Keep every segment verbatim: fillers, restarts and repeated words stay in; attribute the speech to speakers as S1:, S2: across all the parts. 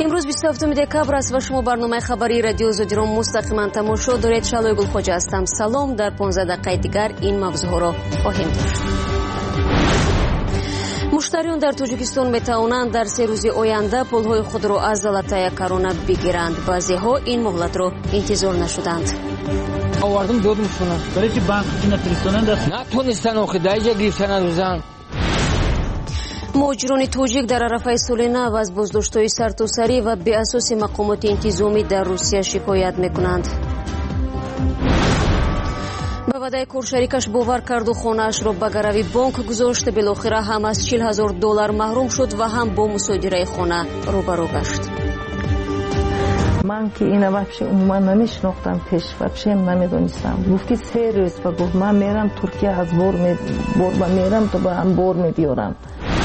S1: امروز بیست و هفتم دکبر است و شما برنامه خبری رادیو زودیران مستقیما تماشا دارید. شالوی گلخوجه هستم. سلام. در پانزده دقیقه دیگر این موضوع را خواهیم داشت. مشتریان در توجیکستان میتوانند در سه روز آینده پولهای خود را از زلاتای کرونا بگیرند. بعضی‌ها این مهلت را انتظار نشدند.
S2: آوردم دادم شما برای که بانک نفرستانند نتونستن آخه دایجا گرفتن روزان.
S1: مهاجران توجیک در عرفه سولینه و از بازداشت‌های سرتاسری و به اساس مقامات انتظامی در روسیه شکایت میکنند. به وعده کور شریکش باور کرد و خانه‌اش را به گروی بانک گذاشت. بالاخره هم از چهل هزار دلار محروم شد و هم با مصادره خانه روبرو گشت.
S3: من که این وقتی عموما نمیشناختم، پیش وقتی هم نمیدونستم. گفتی سه روز و گفت من میرم ترکیه از بور می بور میرم تو به هم بور میدیارم.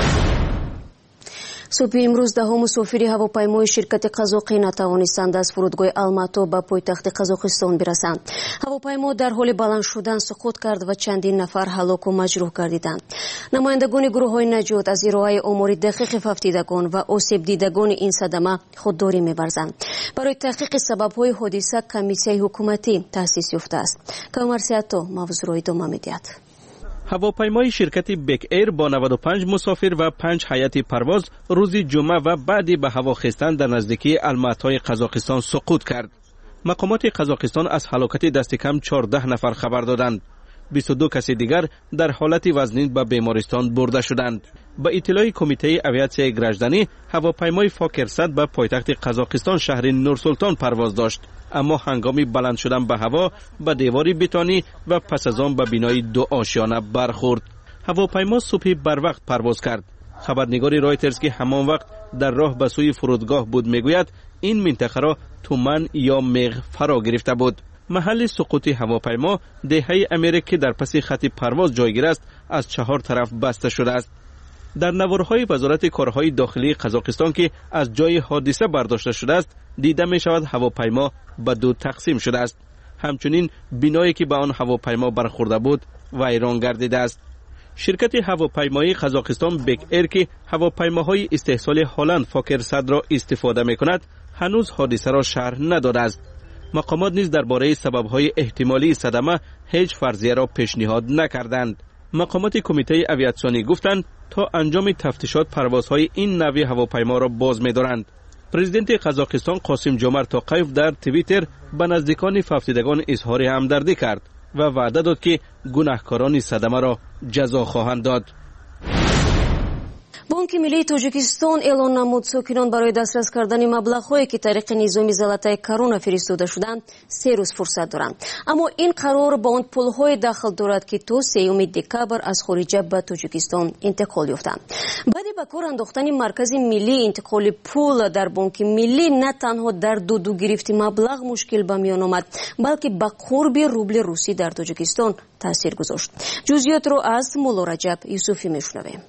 S1: صبح امروز ده مسافری هواپیمای شرکت قزاقی نتوانستند از فرودگاه الماتو به پایتخت قزاقستان برسند. هواپیما در حال بلند شدن سقوط کرد و چندین نفر هلاک و مجروح گردیدند. نمایندگان گروه‌های نجات از ارائه آمار دقیق ففتیدگان و آسیب دیدگان این صدمه خودداری می‌ورزند. برای تحقیق سبب‌های حادثه کمیسیه حکومتی تأسیس یافته است. کامر سیاتو موضوع را ادامه می‌دهد.
S4: هواپیمای شرکت بک ایر با نود و پنج مسافر و پنج هیئت پرواز روز جمعه و بعدی به هوا خیستن در نزدیکی الماتای قزاقستان سقوط کرد. مقامات قزاقستان از هلاکت دست کم چهارده نفر خبر دادند. بیست و دو کس دیگر در حالت وزنی به بیمارستان برده شدند. با اطلاع کمیته اویاسیای گراجدانی، هواپیمای فاکر صد به پایتخت قزاقستان شهر نورسلطان پرواز داشت، اما هنگامی بلند شدن به هوا به دیواری بتانی و پس از آن به بینای دو آشیانه برخورد. هواپیما صبح بر وقت پرواز کرد. خبرنگار رایترز که همان وقت در راه به سوی فرودگاه بود میگوید این منطقه را تومن یا میغ فرا گرفته بود. محل سقوط هواپیما دهه امریکا در پس خط پرواز جایگیر است، از چهار طرف بسته شده است. در نوارهای وزارت کارهای داخلی قزاقستان که از جای حادثه برداشته شده است دیده می شود هواپیما به دو تقسیم شده است. همچنین بنایی که به آن هواپیما برخورده بود ویران گردیده است. شرکت هواپیمایی قزاقستان بک ایر که هواپیماهای استحصال هلند فاکر صد را استفاده می کند هنوز حادثه را شرح نداده است. مقامات نیز درباره سبب‌های احتمالی صدمه هیچ فرضیه را پیشنهاد نکردند. مقامات کمیته اویاسیونی گفتند تا انجام تفتیشات پروازهای این نوع هواپیما را باز می‌دارند. پرزیدنت قزاقستان قاسم جومرت توقیف در توییتر به نزدیکان ففتیدگان اظهار همدردی کرد و وعده داد که گناهکاران صدمه را جزا خواهند داد.
S1: بانک ملی توجیکستان اعلان نمود ساکنان برای دسترس کردن مبلغ‌هایی که طریق نظام زلاتای کرونا فرستاده شدند سه روز فرصت دارند، اما این قرار با آن پول‌های داخل دارد که تا سوم دکبر از خارج به توجیکستان انتقال یافتند. بعد به کار انداختن مرکز ملی انتقال پول در بانک ملی نه تنها در دو دو گرفت مبلغ مشکل به میان آمد، بلکه به قرب روبل روسی در توجیکستان تاثیر گذاشت. جزئیات را از مولا رجب یوسفی میشنویم.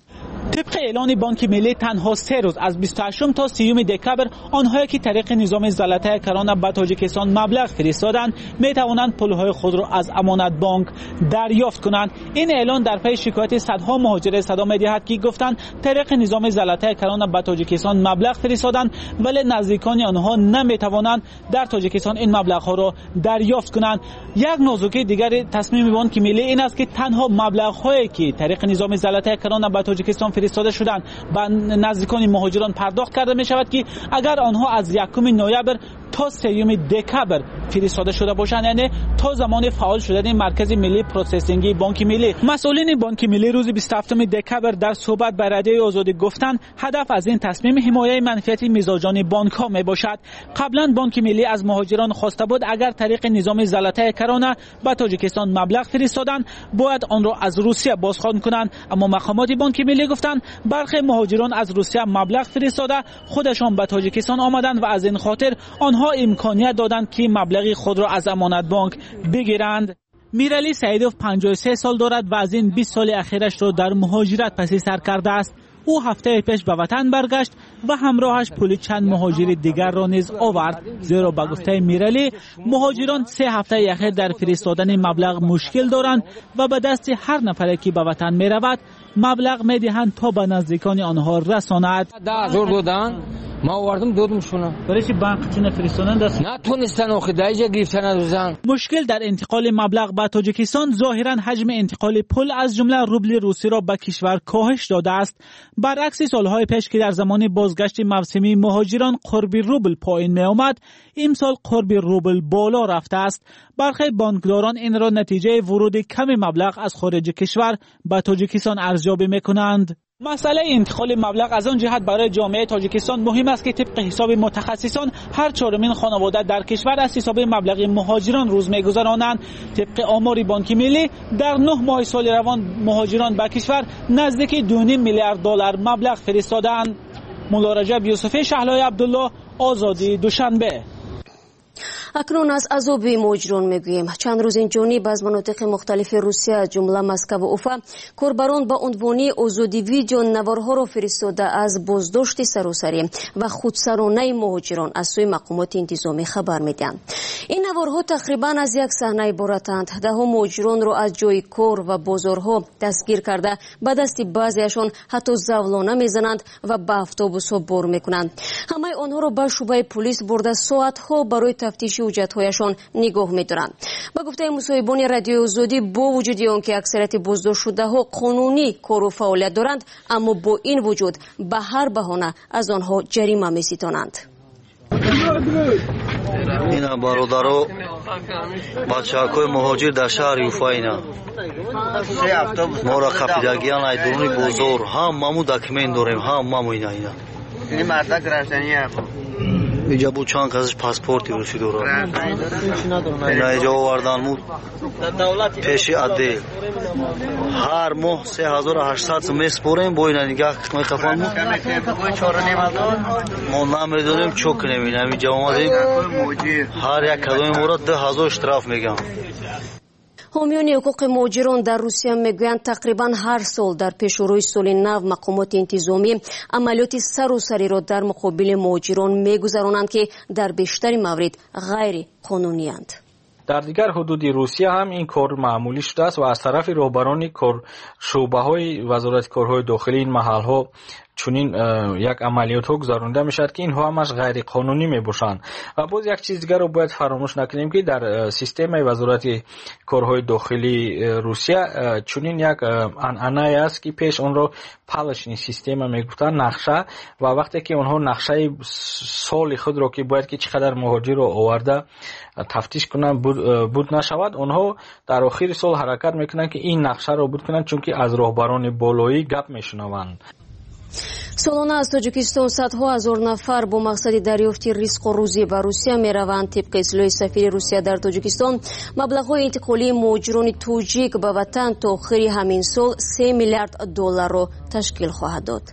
S5: طبق اعلان بانک ملی تنها سه روز از بیست و هشتم تا سیوم دکبر آنهایی که طریق نظام زلاتای کرونا به تاجیکستان مبلغ فرستادند می توانند پولهای خود را از امانت بانک دریافت کنند. این اعلان در پی شکایت صدها مهاجر صدا می دهد که گفتند طریق نظام زلاتای کرونا به تاجیکستان مبلغ فرستادند ولی نزدیکان آنها نمی توانند در تاجیکستان این مبلغ ها را دریافت کنند. یک نازوکی دیگر تصمیم بانک ملی این است که تنها مبلغ هایی که طریق نظام زلاتای کرونا به تاجیکستان فرستاده شدند به نزدیکان مهاجران پرداخت کرده می شود که اگر آنها از یکم نوامبر تا سوم دکبر فرستاده شده باشند، یعنی تا زمان فعال شدن مرکز ملی پروسسینگ بانک ملی. مسئولین بانک ملی روز بیست و هفتم دکبر در صحبت با رادیوی آزادی گفتند هدف از این تصمیم حمایت منفعت میزبان بانک ها می باشد. قبلا بانک ملی از مهاجران خواسته بود اگر طریق نظام زلاتای کرونا به تاجیکستان مبلغ فرستادند باید آن را از روسیه بازخوان کنند، اما مقامات بانک ملی گفتند برخی مهاجران از روسیه مبلغ فرستاده خودشان به تاجیکستان آمدند و از این خاطر آنها امکانیت دادند که مبلغ خود را از امانت بانک بگیرند. میرالی سعیدوف پنجاه و سه سال دارد و از این بیست سال اخیرش را در مهاجرت پسی سر کرده است. او هفته پیش به وطن برگشت و همراهش پول چند مهاجر دیگر را نیز آورد، زیرا به گفته میرالی مهاجران سه هفته اخیر در فرستادن مبلغ مشکل دارند و به دست هر نفری که به وطن می رود مبلغ می دهند تا به نزدیکان آنها رساند.
S2: ده هزار دادن ما آوردم دادمشون.
S5: برای چی بانک نفرستادند؟
S2: نتونستن آخه دایجا گرفتن از زن.
S5: مشکل در انتقال مبلغ به تاجیکستان ظاهرا حجم انتقال پول از جمله روبل روسی را به کشور کاهش داده است، برعکس سالهای پیش که در زمان بازگشت موسمی مهاجران قرب روبل پایین می آمد، امسال قرب روبل بالا رفته است. برخی بانکداران این را نتیجه ورود کم مبلغ از خارج کشور به تاجیکستان ارزیابی میکنند. مسئله انتقال مبلغ از آن جهت برای جامعه تاجیکستان مهم است که طبق حساب متخصصان هر چهارمین خانواده در کشور از حساب مبلغ مهاجران روز می‌گذرانند. طبق آمار بانک ملی در نه ماه سال روان مهاجران به کشور نزدیک دو و نیم میلیارد دلار مبلغ فرستادند. مولا رجب یوسفی، شهلای عبدالله، آزادی، دوشنبه.
S1: اکنون از عذاب مهاجران میگوییم. چند روز این جانب از مناطق مختلف روسیه از جمله مسکو و اوفا کاربران با عنوان آزادی ویدیو نوارها را فرستاده از بازداشت سراسری و خودسرانه مهاجران از سوی مقامات انتظامی خبر میدهند. این نوارها تقریبا از یک صحنه عبارتند. دهها مهاجران را از جای کار و بازارها دستگیر کرده به دست بعضیشان حتی زولانه میزنند و به اتوبوس‌ها بار میکنند. همه آنها را به شعبه پلیس برده ساعتها برای تفتیش حجت‌هایشان نگاه می‌دارند. با گفته مصاحبان رادیو آزادی، با وجود آنکه اکثریت بازداشت شده‌ها قانونی کار و فعالیت دارند، اما با این وجود به هر بهانه از آنها جریمه می‌ستانند.
S6: اینا برادرها بچه‌های مهاجر در شهر یوفا اینا ما را کپیدگیان ای درونی بازار هممون داکمنت داریم، هممون اینا اینا این مرد گرفتنیه. اینجا بود چند کسش پاسپورتی روسی دارن. اینا اینجا آوردن بود پیش عدل هر ماه سه هزار و هشتصد میسپریم با اینا نگاه کنیم خفن بود. ما نمیدونیم چو کنیم. اینا اینجا آمدیم هر یک کدوم ما را ده هزار اشتراف میگم.
S1: حامیان حقوق مهاجران در روسیه میگویند تقریبا هر سال در پیشروی سال نو مقامات انتظامی عملیات سراسری را در مقابل مهاجران میگذرانند که در بیشتر موارد غیر قانونی اند.
S7: در دیگر حدود روسیه هم این کار معمولی شده است و از طرف رهبران کار شعبه‌های وزارت کارهای داخلی این محل‌ها چونین یک عملیات ها گذرانده می شد که اینها همش غیر قانونی می باشند. و باز یک چیز دیگر رو باید فراموش نکنیم که در سیستم وزارت کارهای داخلی روسیه چونین یک عنعنه است که پیش اون رو پالشنی سیستم می گفتن، نقشه، و وقتی که اونها نقشه سال خود رو که باید که چقدر مهاجر رو آورده تفتیش کنن بود, بود نشود، اونها در آخر سال حرکت میکنن که این نقشه رو بود کنن، چون که از رهبران بالایی گپ میشنوند.
S1: سالانه از تاجیکستان صدها هزار نفر با مقصد دریافت رزق و روزی به روسیه میروند. طبق اطلاع سفیر روسیه در تاجیکستان مبلغ‌های انتقالی مهاجران تاجیک به وطن تا آخر همین سال سه میلیارد دلار را تشکیل خواهد داد.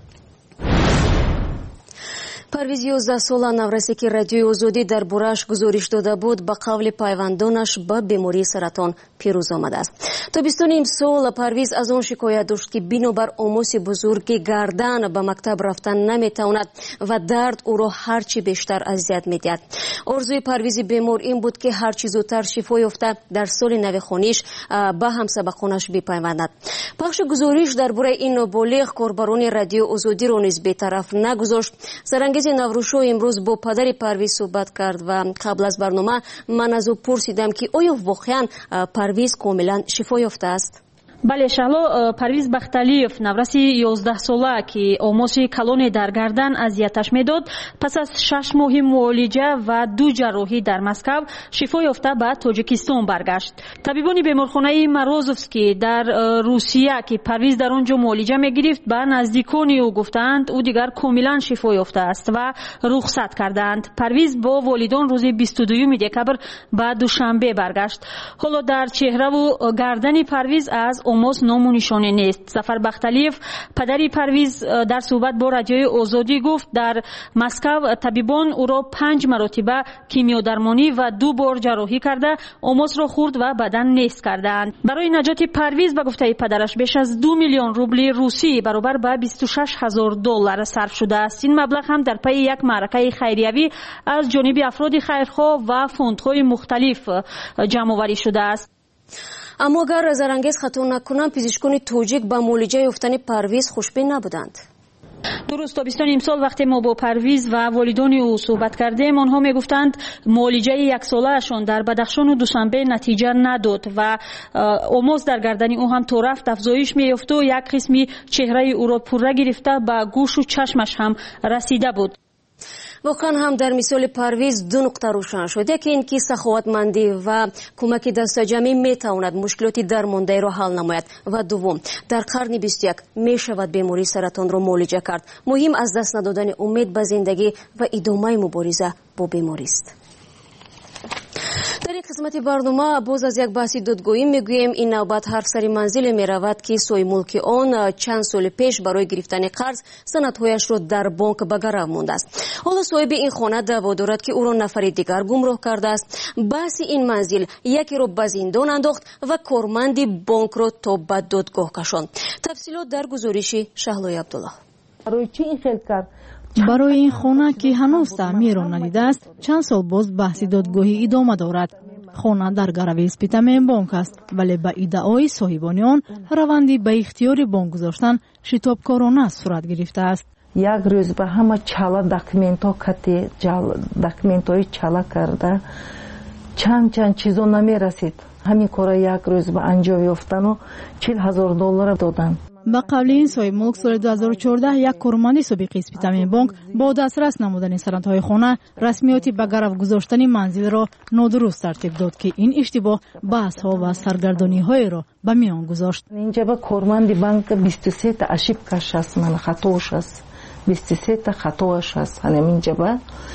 S1: پرویز یازده ساله نورسی که رادیوی آزادی در بورش گزارش داده بود به قول پیوندانش به بیماری سرطان پیروز آمده است. تابستان امسال پرویز از آن شکایت داشت که بنابر آموز بزرگ گردن به مکتب رفتن نمیتواند و درد او را هرچی بیشتر اذیت میدهد. آرزوی پرویز بیمار این بود که هرچی زودتر شفا یافته در سال نو خانیش به همسبقانش بپیوندد. پخش گزارش درباره این نابالغ کاربران رادیو آزادی را نیز بی‌طرف نگذاشت. سرانگیز نوروشو امروز با پدر پرویز صحبت کرد و قبل از برنامه من از او پرسیدم که آیا واقعا پرویز کاملا شفا یافته است؟
S8: بله شهلا، پرویز بختالیف نورسی یازده ساله که آموزش کلون در گردن اذیتش میداد پس از شش ماه معالجه و دو جراحی در مسکو شفا یافته به تاجیکستان برگشت. طبیبان بیمارخانه مروزوفسکی در روسیه که پرویز در آنجا معالجه میگرفت به نزدیکان او گفتند او دیگر کاملا شفا یافته است و رخصت کردند. پرویز با والدان روز بیست و دوم دکبر به دوشنبه برگشت. حالا در چهره و گردن پرویز از آموز نام و نشانه نیست. ظفر بختالیف پدری پرویز در صحبت با رادیوی آزادی گفت در مسکو طبیبان او را پنج مرتبه کیمیودرمانی و دو بار جراحی کرده آموز را خورد و بدن نیست کردند. برای نجات پرویز به گفته پدرش بیش از دو میلیون روبل روسی برابر به بیست و شش هزار دلار صرف شده است. این مبلغ هم در پی یک معرکه خیریوی از جانب افراد خیرخواه و فوندهای مختلف جمع آوری شده است.
S1: اما اگر زرانگیز خطا نکنم پزشکان تاجیک به معالجه یافتن پرویز خوشبین نبودند.
S8: درست تابستان امسال وقتی ما با پرویز و والدان او صحبت کردیم، آنها میگفتند معالجه یک ساله‌شان در بدخشان و دوشنبه نتیجه نداد و اوموس در گردن او هم تو رفت افزایش می‌یافت و یک قسمی چهره او را پره گرفته به گوش و چشمش هم رسیده بود.
S1: واقعا هم در مثال پرویز دو نقطه روشن شد. یکی این که سخاوتمندی و کمک دست جمعی میتواند مشکلات درمانده را حل نماید و دوم در قرن بیست و یک میشود بیماری سرطان را معالجه کرد. مهم از دست ندادن امید به زندگی و ادامه مبارزه با بیماری است. در این قسمت برنامه باز از یک بحثی دادگاهی میگوییم. این نوبت هر سری منزل می رود که صاحب ملک آن چند سال پیش برای گرفتن قرض سندهایش را در بانک به گرو مانده است. حالا صاحب این خانه دعوا دارد که او را نفر دیگر گمراه کرده است. بحث این منزل یکی را به زندان انداخت و کارمند بانک را تا به دادگاه کشاند. تفصیلات در گزارش شهلای عبدالله.
S3: برای چی این خیل کرد؟
S9: برای این خانه که هنوز تعمیر را ندیده است چند سال باز بحث دادگاهی ادامه دارد. خانه در گرو اسپیتامین بانک است ولی به ادعای صاحبان آن روندی به اختیار بانک گذاشتن شتابکارانه صورت گرفته است.
S3: یک روز به همه چالا داکمنت ها کتی داکمنت های چالا کرده چند چند چیزا نمی رسید. همین کار یک روز به انجام یافتن و چهل هزار دلار دادن.
S9: با قبل این صاحب ملک سال دو هزار و چهارده یک کارمند سابق اسپیتامین بانک با دسترس نمودن سندهای خانه رسمیاتی به گرو گذاشتن منزل را نادرست ترتیب داد که این اشتباه بحث ها و سرگردانی های را به میان گذاشت.
S3: اینجا با کارمند بانک بیست و سه تا اشیب کش است، من خطاش است، بیست و سه تا خطاش است. همین اینجا با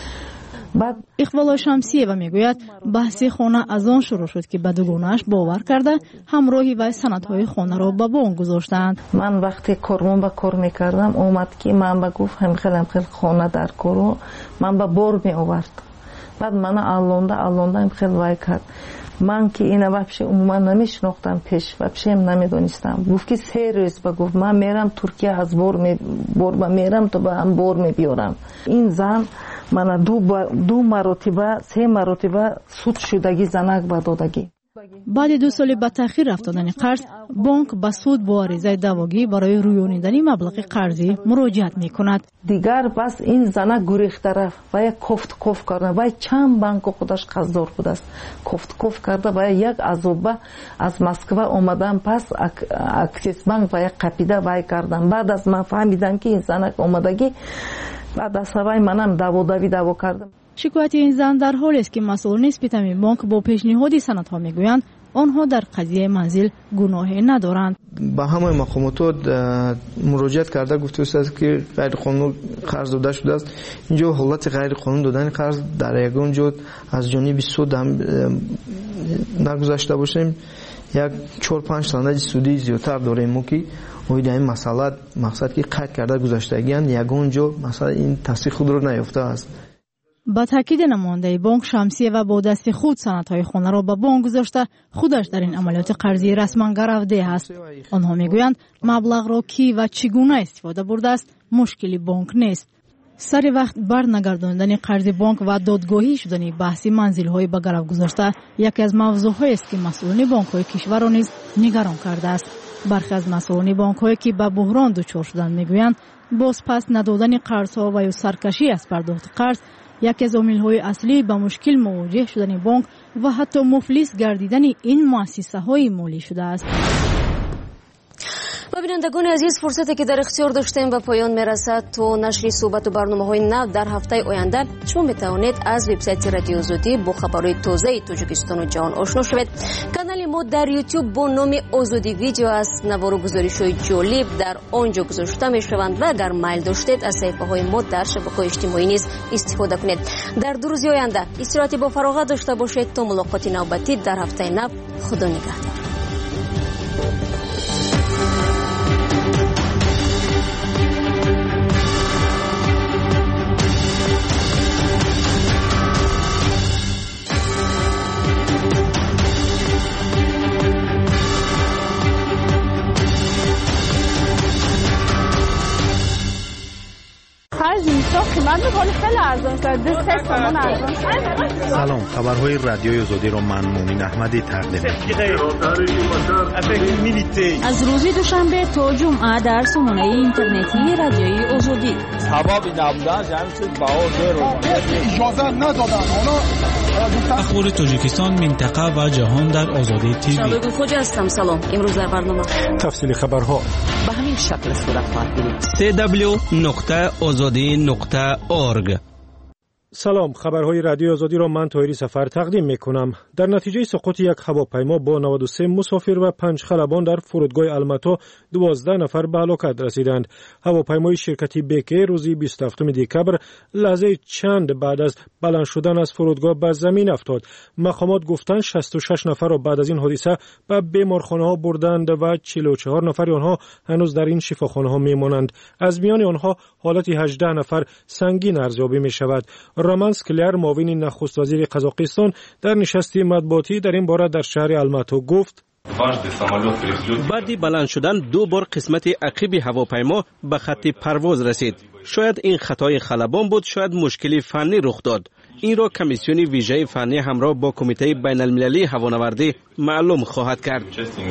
S3: بعد
S9: اقبال شمسیه و میگوید بحث خانه از آن شروع شد که بدگانش باور کرده همراهی و سندهای خانه را به بانک گذاشتند.
S3: من وقتی کارمون با کار میکردم اومد که من با گفت هم خیلی هم خیلی خانه در کارو من با بار می آورد. بعد من الانده الانده هم خیلی وای کرد. من که اینا وابشه عموما نمیشناختم پیش وابشه هم نمیدونستم. گفت که سه روز با گفت من میرم ترکیه از بار می بار با میرم تو با هم بار می بیارم. این زن من دو دو مرتبه سه مرتبه سود شدگی زنک با دادگی.
S9: بعد دو سال به تأخیر رفتن قرض بانک به سود با عریضه دعواگی برای رویانیدن مبلغ قرضی مراجعت میکند.
S3: دیگر بس این زنک گریخته رفت و یک کفت کف کرده و چند بانک خودش قرضدار بود است. کفت کف کرده و یک عذابه از مسکو اومدن پس اکسیس بانک و یک قپیده وای کردن. بعد از من فهمیدم که این زنک اومدگی بعد از سوای منم دعوا دعوی دعوا کردم.
S9: شکایت این زن در حالی است که مسئولان اسپیتامین بانک با پیشنهاد سندها میگویند آنها در قضیه منزل گناهی ندارند.
S10: با همه مقامات مراجعت کرده گفته است که غیر قانونی قرض داده شده است. اینجا حالت غیر قانونی دادن قرض در یگان جا از جانب سود هم نگذاشته باشیم. یک چهار پنج سند سودی زیادتر داریم ما که اوید این مسئله مقصد که قید کرده گذاشتگیان یگان جا مثلا این تصدیق خود رو نیافته است.
S9: با تاکید نماینده بانک شمسیه و با دست خود سندهای خانه را به بانک گذاشته خودش در این عملیات قرضی رسما گرفته است. آنها میگویند مبلغ را کی و چگونه استفاده برده است مشکلی بانک نیست. سر وقت برنگرداندن قرض بانک و دادگاهی شدن بحث منزل‌های به گرو گذاشته یکی از موضوع‌هایی است که مسئولان بانک‌های کشور را نیز نگران کرده است. برخی از مسئولان بانک‌هایی که به بحران دچار شدند میگویند باز پس ندادن قرض‌ها و یا سرکشی از پرداخت قرض یکی از عامل‌های اصلی به مشکل مواجه شدن بانک و حتی مفلس گردیدن این مؤسسه‌های مالی شده است.
S1: و بینندگان عزیز فرصتی که در اختیار داشتیم و پایان میرسد. تو نشر صحبت و برنامه‌های نو در هفته آینده شما میتوانید از وبسایت رادیو آزادی با خبرهای تازه تاجیکستان و جهان آشنا شوید. کانال ما در یوتیوب با نام آزادی ویدیو است. نوار و گزارش‌های جالب در آنجا گذاشته میشوند و اگر میل داشتید از صفحه‌های ما در شبکه‌های اجتماعی نیز استفاده کنید. در دو روز آینده استراحت با فراغت داشته باشید تا ملاقات نوبتی در هفته نو. خدا نگهدار.
S11: سلام، خبرهای رادیوی آزادی را من مومن احمدی تقدیم
S8: از روز دوشنبه تا جمعه در سامانه اینترنتی رادیوی آزادی آزادی.
S2: سبب نبودن جمعیت باور رو
S12: اجازه ندادن.
S5: اخبار تاجیکستان، منطقه و جهان در آزادی تیوی.
S1: شبگون خوجا هستم. سلام. امروز در برنامه
S13: تفصیل خبرها
S14: به همین شکل صورت خواهد گرفت.
S4: دبلیو دبلیو نقطه آزادی نقطه اورگ.
S13: سلام، خبرهای رادیو آزادی را من طاهری سفر تقدیم می کنم. در نتیجه سقوط یک هواپیما با نود و سه مسافر و پنج خلبان در فرودگاه الماتا دوازده نفر به هلاکت رسیدند. هواپیمای شرکتی بک ایر روز بیست و هفتم دکبر لحظه چند بعد از بلند شدن از فرودگاه به زمین افتاد. مقامات گفتند شصت و شش نفر را بعد از این حادثه به بیمارخانه ها بردند و چهل و چهار نفر آنها هنوز در این شفاخانه ها می مانند. از میان آنها حالت هجده نفر سنگین ارزیابی می شود. رامن اسکلیر، معاون نخست وزیر قزاقستان، در نشستی مطبوعاتی در این باره در شهر الماتا گفت:
S4: بعد بلند شدن دو بار قسمت عقب هواپیما به خط پرواز رسید. شاید این خطای خلبان بود، شاید مشکلی فنی رخ داد. این را کمیسیون ویژه فنی همراه با کمیته بین المللی هوانوردی معلوم خواهد کرد.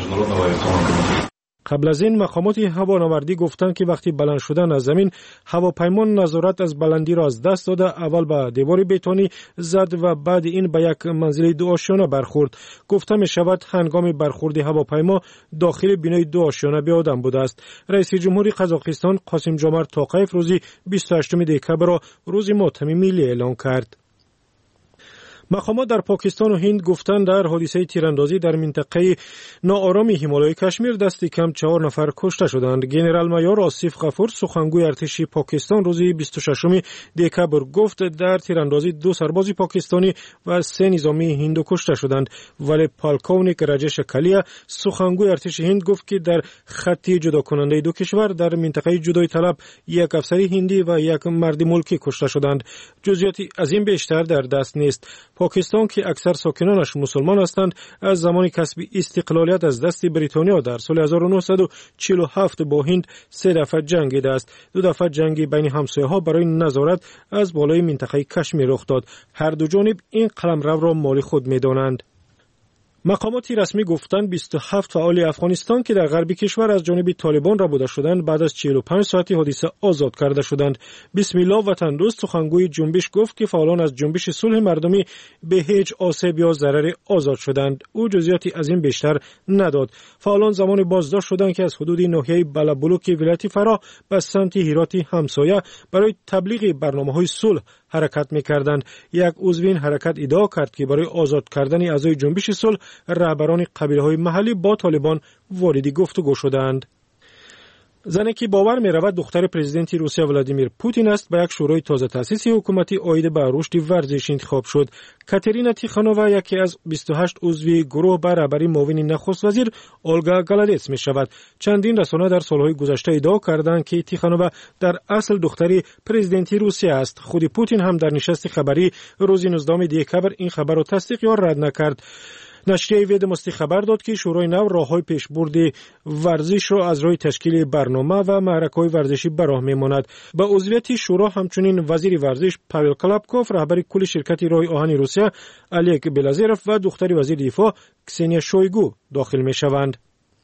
S13: قبل از این مقامات هوانوردی گفتند که وقتی بلند شدن از زمین، هواپیما نظارت از بلندی را از دست داده، اول به دیوار بتونی زد و بعد این به یک منزل دو آشیانه برخورد. گفته می شود هنگام برخورد هواپیما داخل بینای دو آشیانه به آدم بوده است. رئیس جمهور قزاقستان قاسم جمعت توقیف روز بیست و هشتم دکبر را روز ماتم ملی اعلام کرد. مقامات در پاکستان و هند گفتند در حادثه تیراندازی در منطقه ناآرام هیمالای کشمیر دست کم چهار نفر کشته شدند. گنرال مایور آصف غفور، سخنگوی ارتش پاکستان، روز بیست و ششم دکبر گفت در تیراندازی دو سرباز پاکستانی و سه نظامی هندو کشته شدند. ولی پالکونیک راجش کالیا، سخنگوی ارتش هند، گفت که در خطی جدا کننده دو کشور در منطقه جدای طلب یک افسر هندی و یک مرد ملکی کشته شدند. جزئیاتی از این بیشتر در دست نیست. پاکستان که اکثر ساکنانش مسلمان هستند، از زمان کسب استقلالیت از دست بریتانیا در سال هزار و نهصد و چهل و هفت با هند سه دفعه جنگیده است. دو دفعه جنگی بین همسایه‌ها برای نظارت از بالای منطقه کشمیر رخ داد. هر دو جانب این قلمرو را مال خود می‌دانند. مقاماتی رسمی گفتند بیست و هفت فعال افغانستان که در غرب کشور از جانب طالبان ربوده شدند بعد از چهل و پنج ساعتی حادثه آزاد کرده شدند. بسم الله وطن دوست، سخنگوی جنبش، گفت که فعالان از جنبش صلح مردمی به هیچ آسیب یا ضرری آزاد شدند. او جزئیاتی از این بیشتر نداد. فعالان زمان بازداشت شدند که از حدود ناحیه بلبلوک ولایت فراه به سمت هرات همسایه برای تبلیغ برنامه‌های صلح حرکت می‌کردند. یک عضو این حرکت ادعا کرد که برای آزاد کردن اعضای جنبش صلح رهبران قبیله‌های محلی با طالبان وارد گفتگو شدند. زنی که باور می‌رود دختر پرزیدنت روسیه ولادیمیر پوتین است، به یک شورای تازه تأسیسی حکومتی عاید به رشد ورزش انتخاب شد. کاترینا تیخانووا یکی از بیست و هشت عضو گروه به رهبری معاون نخست وزیر اولگا گالادتس می‌شود. چندین رسانه در سال‌های گذشته ادعا کردند که تیخانووا در اصل دختری پرزیدنت روسیه است. خود پوتین هم در نشست خبری روز نوزدهم دکبر این خبر را تصدیق یا رد نکرد. نشریه ویدموستی خبر داد که شورای نو راه‌های پیشبرد ورزش را از راه تشکیل برنامه و معرکه‌های ورزشی به راه می‌ماند. به عضویت شورا همچنین وزیر ورزش پاول کلاپکوف، رهبر کل شرکت راه آهن روسیه الیک بلازروف و دختر وزیر دفاع کسنیا شویگو داخل می‌شوند.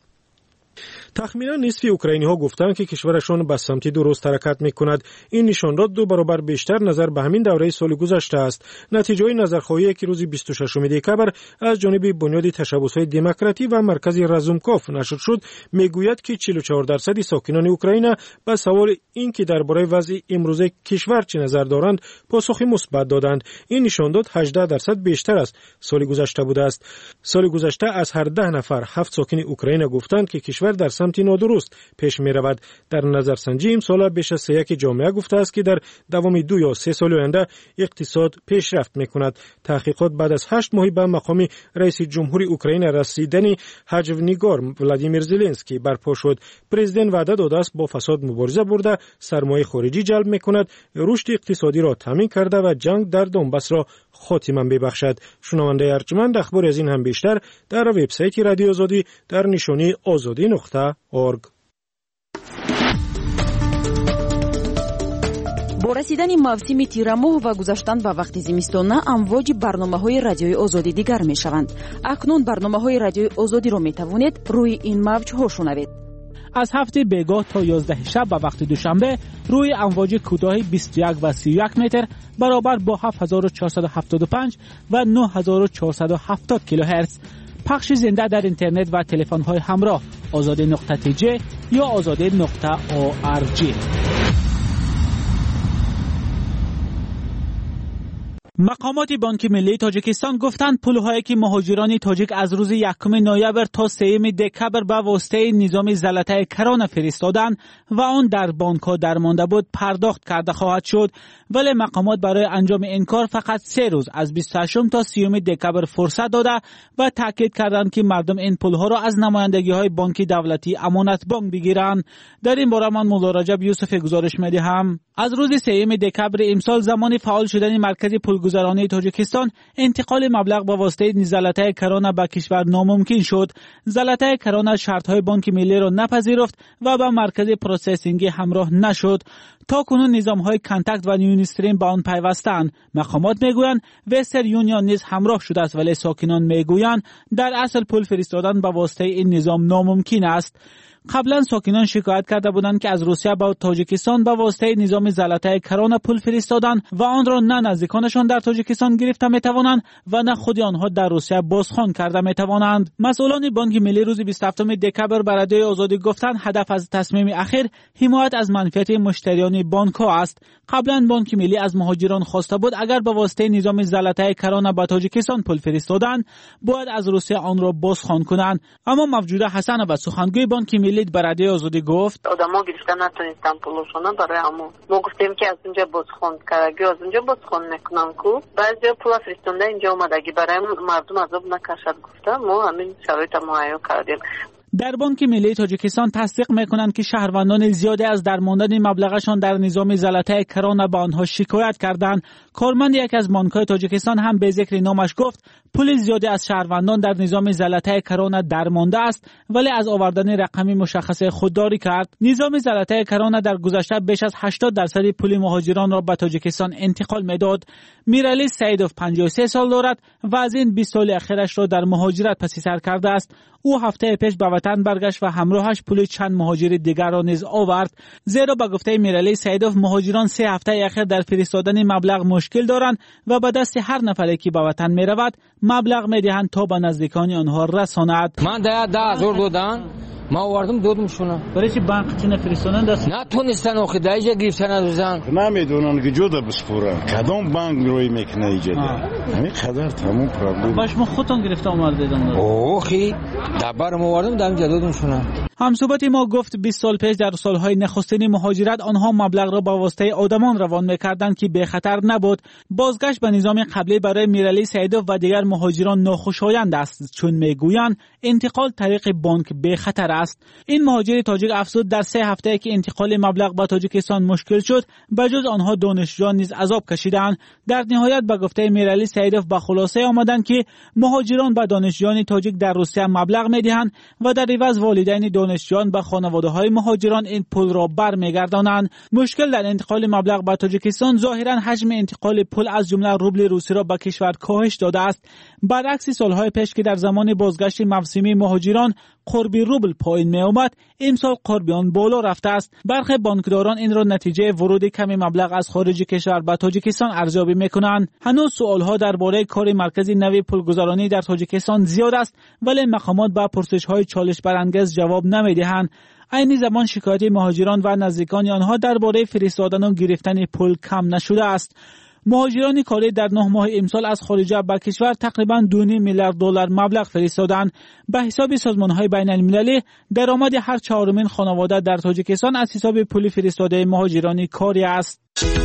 S13: تخمینا نصف اوکراینی ها گفتند که کشورشان به سمت درست حرکت می‌کند. این نشان داد دو برابر بیشتر نظر به همین دوره سال گذشته است. نتیجه نظرخواهی که روز بیست و ششم دکبر از جانب بنیاد تشبس‌های دموکراتی و مرکز رزومکوف نشر شد میگوید که چهل و چهار درصد ساکنان اوکراین به سوال این که درباره وضع امروزه کشور چه نظر دارند پاسخی مثبت دادند. این نشان داد هجده درصد بیشتر از سال گذشته بوده است. سال گذشته از هر ده نفر هفت ساکن اوکراین گفتند که کشور در سمت نادرست پیش می رود. در نظرسنجی امسال بیش از سه یک جامعه گفته است که در دوام دو یا سه سال آینده اقتصاد پیشرفت می کند. تحقیقات بعد از هشت ماه به مقام رئیس جمهور اوکراین رسیدن هجونیگار ولادیمیر زلنسکی برپا شد. پرزیدنت وعده داده است با فساد مبارزه برده، سرمایه خارجی جلب می کند، رشد اقتصادی را تامین کرده و جنگ در دونباس را خاتمه ببخشد. شنونده ارجمند، اخبار از این هم بیشتر در وبسایت رادیو آزادی در نشانی آزادی نقطه اورگ.
S14: با رسیدن موسم تیر ماه و گذشتن به وقت زمستانه امواج برنامه‌های رادیوی آزادی دیگر می‌شوند. اکنون برنامه‌های رادیوی آزادی را می‌توانید روی این موج ها شنوید.
S5: از هفته بیگاه تا یازده شب به وقت دوشنبه روی امواج کوتاه بیست و یک و سی و یک متر برابر با هفت هزار و چهارصد و هفتاد و پنج و نه هزار و چهارصد و هفتاد کیلوهرتز. پخش زنده در اینترنت و تلفن‌های همراه آزاده نقطه تی جی یا آزاده نقطه او آر جی. مقامات بانک ملی تاجیکستان گفتند پولهایی که مهاجران تاجیک از روز یکم نوامبر تا سوم دکبر به واسطه نظام زلطه کرونا فرستادند و آن در بانک‌ها درمانده بود پرداخت کرده خواهد شد، ولی مقامات برای انجام این کار فقط سه روز از بیست و هشتم تا سوم دکبر فرصت داده و تاکید کردند که مردم این پولها را از نمایندگی‌های بانک دولتی امانت بانک بگیرند. در این باره من مولا رجب یوسف گزارش می‌دهم. از روز سوم دکبر امسال زمان فعال شدن مرکز پولگزارانی تاجیکستان انتقال مبلغ با واسطه زلطه کرونا به کشور ناممکن شد. زلطه کرونا شرط‌های بانک ملی را نپذیرفت و به مرکز پروسسینگ همراه نشد. تا کنون نظام‌های کانتکت و نیونستریم به آن پیوستند. مقامات میگویند وستر یونیون نیز همراه شده است، ولی ساکنان میگویند در اصل پول فرستادن به واسطه این نظام ناممکن است. قبلا ساکنان شکایت کرده بودند که از روسیه به تاجیکستان به واسطه نظام زلطه کرونا پول فرستادن و آن را نه نزدیکانشان در تاجیکستان گرفته میتوانند و نه خود آنها در روسیه بازخوان کرده میتوانند. مسئولان بانک ملی روز بیست و هفتم دکبر بر رادیوی آزادی گفتند هدف از تصمیم اخیر حمایت از منفعت مشتریان بانک‌ها است. قبلا بانک ملی از مهاجران خواسته بود اگر به واسطه نظام زلطه کرونا به تاجیکستان پول فرستادند باید از روسیه آن را بازخوان کنند، اما موجوده حسن و سخنگوی بانک ملی بر رادیوی آزادی گفت
S15: آدما گرفتن نتونستن پولشون برای همون ما گفتیم که از اونجا بازخوان کردگی از اونجا بازخوان میکنن کو بعضی پول فرستنده اینجا اومدگی برای مردم عذاب نکشد گفته ما همین شرایط مهیا کردیم.
S5: در بانک ملی تاجیکستان تصدیق میکنند که شهروندان زیادی از درماندن مبلغشان در نظام زلطه کرونا به آنها شکایت کردند. کارمند یک از بانک‌های تاجیکستان هم به ذکر نامش گفت پول زیادی از شهروندان در نظام زلطه کرونا درمانده است ولی از آوردن رقمی مشخص خودداری کرد. نظام زلطه کرونا در گذشته بیش از هشتاد درصد پول مهاجران را به تاجیکستان انتقال میداد. میرالی سعیدوف پنجاه و سه سال دارد و از این بیست سال اخیرش را در مهاجرت پس سر کرده است. او هفته پیش به وطن برگشت و همراهش پول چند مهاجر دیگر را نیز آورد، زیرا به گفته میرالی سعیدوف مهاجران سه هفته اخیر در فرستادن مبلغ مشکل دارند و به دست هر نفری که به وطن می رود مبلغ می دهند تا به نزدیکان آنها رساند.
S2: من ده ده هزار دادن ما آوردم دادم شونا
S5: برای چی بانک چی نفرستادن دست
S2: نتونستن آخه دایجا گرفتن روزان
S16: نمیدونن که جدا بسپورن کدام بانک روی میکنه ایجاد همین قدر تمام پرابلم
S5: باش ما خودتون گرفته اومد دیدم
S2: اوخی دبر ما آوردم دادم دادم شونا.
S5: همصحبت ما گفت بیست سال پیش در سالهای نخستین مهاجرت آنها مبلغ را با واسطه آدمان روان می‌کردند که به خطر نبود. بازگشت به نظام قبلی برای میرالی سعیدوف و دیگر مهاجران ناخوشایند است، چون میگویند انتقال طریق بانک به خطر است. این مهاجر تاجیک افزود در سه هفته که انتقال مبلغ به تاجیکستان مشکل شد بجز آنها دانشجویان نیز عذاب کشیدند. در نهایت به گفته میرالی سعیدوف به خلاصه آمدند که مهاجران به دانشجویان تاجیک در روسیه مبلغ میدهند و در عوض والدین دانشجویان به خانواده‌های مهاجران این پول را برمیگردانند. مشکل در انتقال مبلغ به تاجیکستان ظاهرا حجم انتقال پول از جمله روبل روسی را به کشور کاهش داده است، برعکس سالهای پیش که در زمان بازگشت موسمی مهاجران قربی روبل پایین می آمد، امسال قربی آن بالا رفته است. برخی بانکداران این را نتیجه ورود کمی مبلغ از خارج کشور به تاجیکستان ارزیابی میکنند. هنوز سوالها درباره کار مرکز نوی پولگزارانی در تاجیکستان زیاد است، ولی مقامات به پرسش‌های چالش برانگیز جواب نمیدهند. عین زمان شکایت مهاجران و نزدیکان آنها درباره فرستادن و گرفتن پول کم نشده است. مهاجران کاری در نه ماه امسال از خارج به کشور تقریباً دو میلیارد دلار مبلغ فرستادند. به حساب سازمان‌های بین‌المللی درآمد هر چهارمین خانواده در تاجیکستان از حساب پول فرستاده مهاجران کاری است.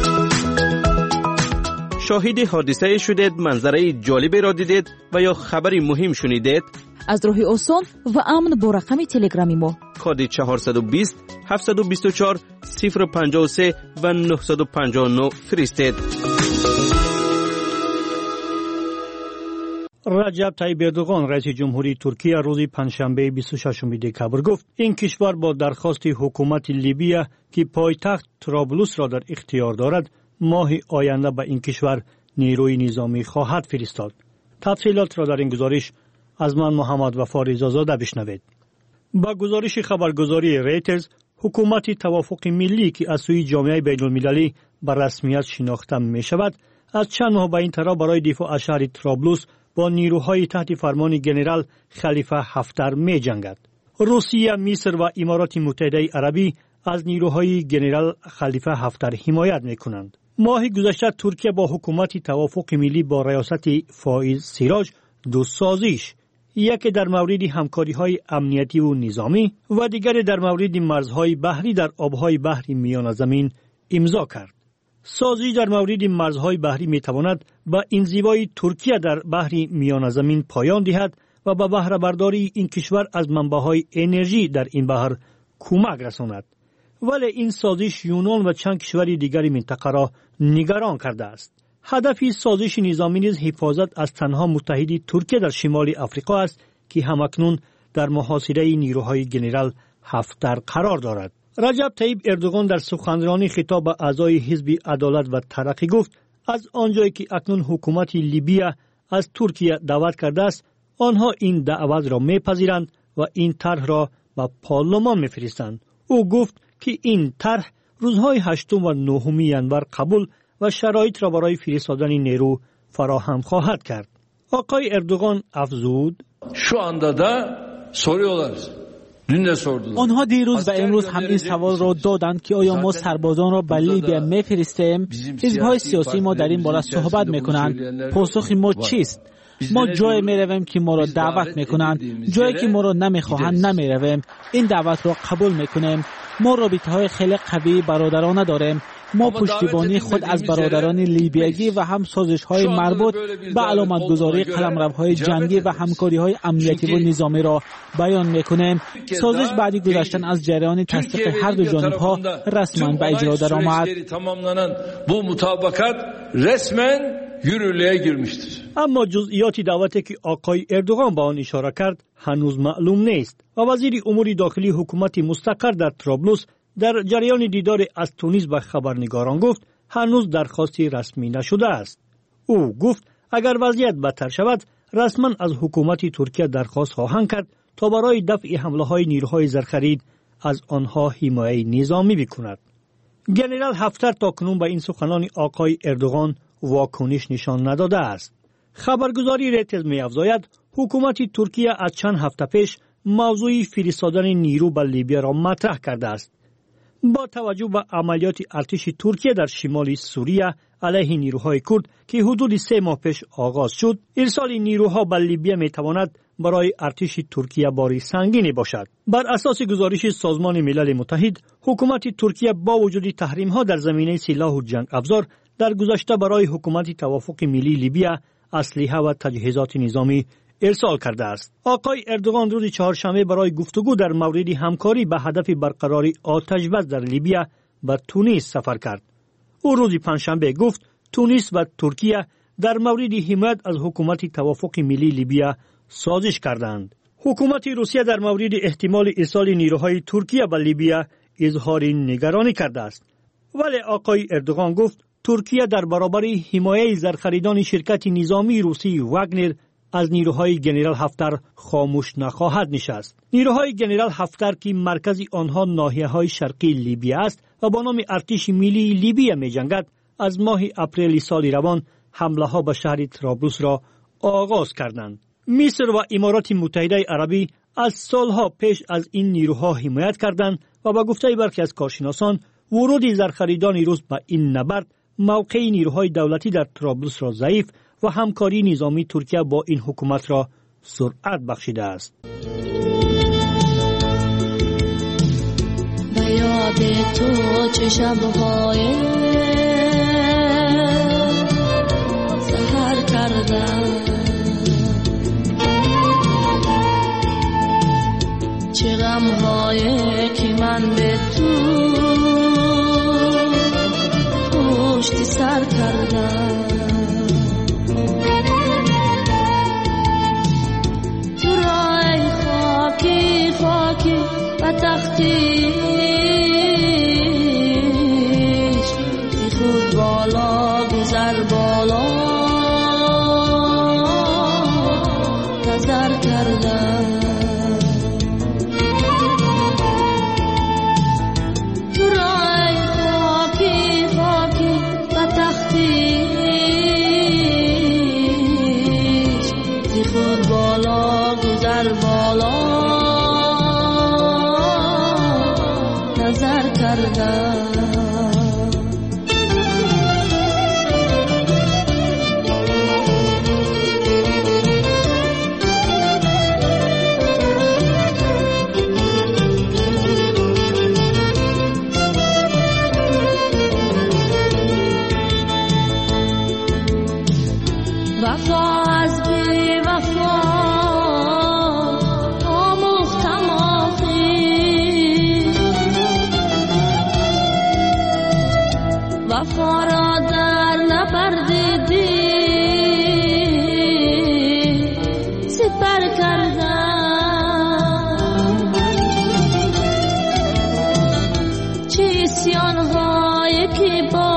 S4: شاهد حادثه شدید، منظره جالبی را دیدید و یا خبری مهم شنیدید؟
S14: از راه آسان و امن با رقم تلگرامی ما
S4: کد چهارصد و بیست هفتصد و بیست و چهار صفر و پنجاه و سه و نهصد و پنجاه و نه فرستید.
S17: رجب طیب اردوغان رئیس جمهوری ترکیه روز پنجشنبه بیست و ششم دکبر گفت این کشور با درخواست حکومت لیبیا که پایتخت طرابلس را در اختیار دارد ماه آینده به این کشور نیروی نظامی خواهد فرستاد. تفصیلات را در این گزارش از من محمد وفا رضازاده بشنوید. با گزارش خبرگزاری ریترز، حکومت توافق ملی که از سوی جامعه بین‌المللی به رسمیت شناخته می شود، از چند ماه به این طرف برای دفاع از شهر طرابلس با نیروهای تحت فرمان جنرال خلیفه حفتر می جنگد. روسیه، مصر و امارات متحده عربی از نیروهای جنرال خلیفه حفتر حمایت می کنند. ماه گذشته ترکیه با حکومت توافق ملی با ریاست فائز سیراج دو سازش، یکی در مورد همکاری‌های امنیتی و نظامی و دیگری در مورد مرزهای بحری در آبهای بحر میان زمین امضا کرد. سازش در مورد مرزهای بحری می‌تواند به انزوای ترکیه در بحر میان زمین پایان دهد و به بهره برداری این کشور از منبع‌های انرژی در این بحر کمک رساند. ولی این سازش یونان و چند کشور دیگری منطقه را نگران کرده است. هدف سازش نظامی نیز حفاظت از تنها متحد ترکیه در شمال افریقا است که همکنون در محاصره نیروهای جنرال حفتر قرار دارد. رجب طیب اردوغان در سخنرانی خطاب به اعضای حزب عدالت و ترقی گفت از آنجایی که اکنون حکومت لیبیا از ترکیه دعوت کرده است، آنها این دعوت را میپذیرند و این طرح را به پارلمان میفرستند. او گفت که این طرح روزهای هشتم و نهم ژانویه قبول و شرایط را برای فرستادن نیرو فراهم خواهد کرد. آقای اردوغان افزود:
S18: şu anda da soruyorlar. dün de sordular.
S5: آنها دیروز و امروز هم این سوال را دادند که آیا ما سربازان را به لیبیا میفرستیم؟ حزب‌های سیاسی ما در این باره صحبت میکنند. پاسخ ما چیست؟ ما جای میرویم که ما را دعوت میکنند، جایی که ما را نمیخواهند نمیرویم. این دعوت را قبول میکنیم. ما رابطه های خیلی قوی برادرانه داریم. ما پشتیبانی خود از برادران لیبیایی و هم سازش های مربوط به علامتگذاری قلمروهای جنگی و همکاری های امنیتی و نظامی را بیان میکنیم. سازش بعدی گذشتن از جریان تصدیق هر دو جانب ها رسما به اجرا درآمد.
S18: bu mutabakat resmen yürürlüğe girmiştir.
S17: اما جزئیات دعوتی که آقای اردوغان به آن اشاره کرد هنوز معلوم نیست و وزیر امور داخلی حکومت مستقر در طرابلس در جریان دیدار از تونس به خبرنگاران گفت هنوز درخواستی رسمی نشده است. او گفت اگر وضعیت بدتر شود رسما از حکومت ترکیه درخواست خواهند کرد تا برای دفع حمله های نیروهای زرخرید از آنها حمایت نظامی بکند. جنرال حفتر تاکنون به این سخنان آقای اردوغان واکنش نشان نداده است. خبرگزاری ریترز می‌افزاید حکومت ترکیه از چند هفته پیش موضوع فرستادن نیرو به لیبیا را مطرح کرده است. با توجه به عملیات ارتش ترکیه در شمال سوریه علیه نیروهای کرد که حدود سه ماه پیش آغاز شد، ارسال نیروها به لیبیا می‌تواند برای ارتش ترکیه باری سنگینی باشد. بر اساس گزارش سازمان ملل متحد، حکومت ترکیه با وجود تحریم‌ها در زمینه سلاح و جنگ افزار در گذشته برای حکومت توافق ملی لیبیا اسلحه و تجهیزات نظامی ارسال کرده است. آقای اردوغان روز چهارشنبه برای گفتگو در مورد همکاری به هدف برقراری آتش بس در لیبیا به تونس سفر کرد. او روز پنجشنبه گفت تونس و ترکیه در مورد حمایت از حکومت توافق ملی لیبیا سازش کردند. حکومت روسیه در مورد احتمال ارسال نیروهای ترکیه به لیبیا اظهار نگرانی کرده است. ولی آقای اردوغان گفت ترکیه در برابر حمایت زرخریدان شرکت نظامی روسی واگنر از نیروهای جنرال حفتر خاموش نخواهد نشست. نیروهای جنرال حفتر که مرکز آنها ناحیه‌های شرقی لیبیا است و با نام ارتش ملی لیبیا می‌جنگد، از ماه اپریل سال روان حمله‌ها به شهر طرابلس را آغاز کردند. مصر و امارات متحده عربی از سالها پیش از این نیروها حمایت کردند و با گفته برخی از کارشناسان ورود زرخریدان روس به این نبرد موقع نیروهای دولتی در طرابلس را ضعیف و همکاری نظامی ترکیه با این حکومت را سرعت بخشیده است.
S19: به یاد تو چه شب‌های سحر کردم، چه غم‌های که من به تو پشت سر کردم. تو را ای خاکی خاکی و تختیش بی خود بالا گذر بالا نظر کردم. وفا را در نپردیدی سپر کردم چه اسیان‌هایی که با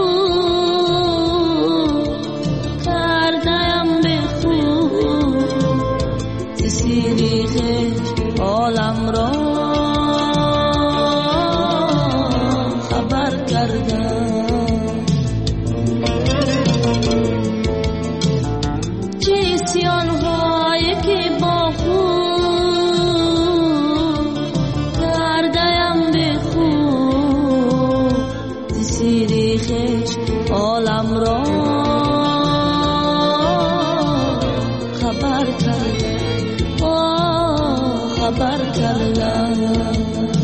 S19: خود کردم به خود سیریخ عالم را خبر کردم چه اسیان‌هایی که با خود کردم به خود سیریخ عالم را خبر کردم آه خبر کردم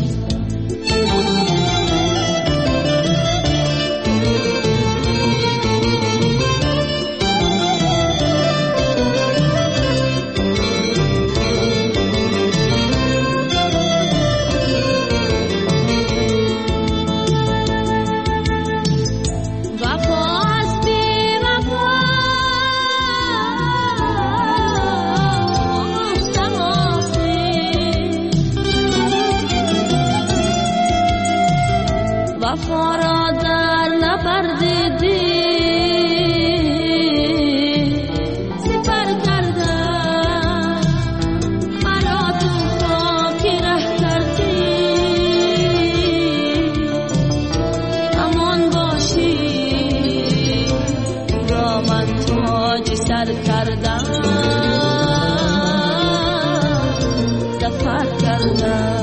S19: وفا را در نپردیدی سپر کردم مرا تو خاک ره کردی امان باشی را من تاج سر کردم سفر کردم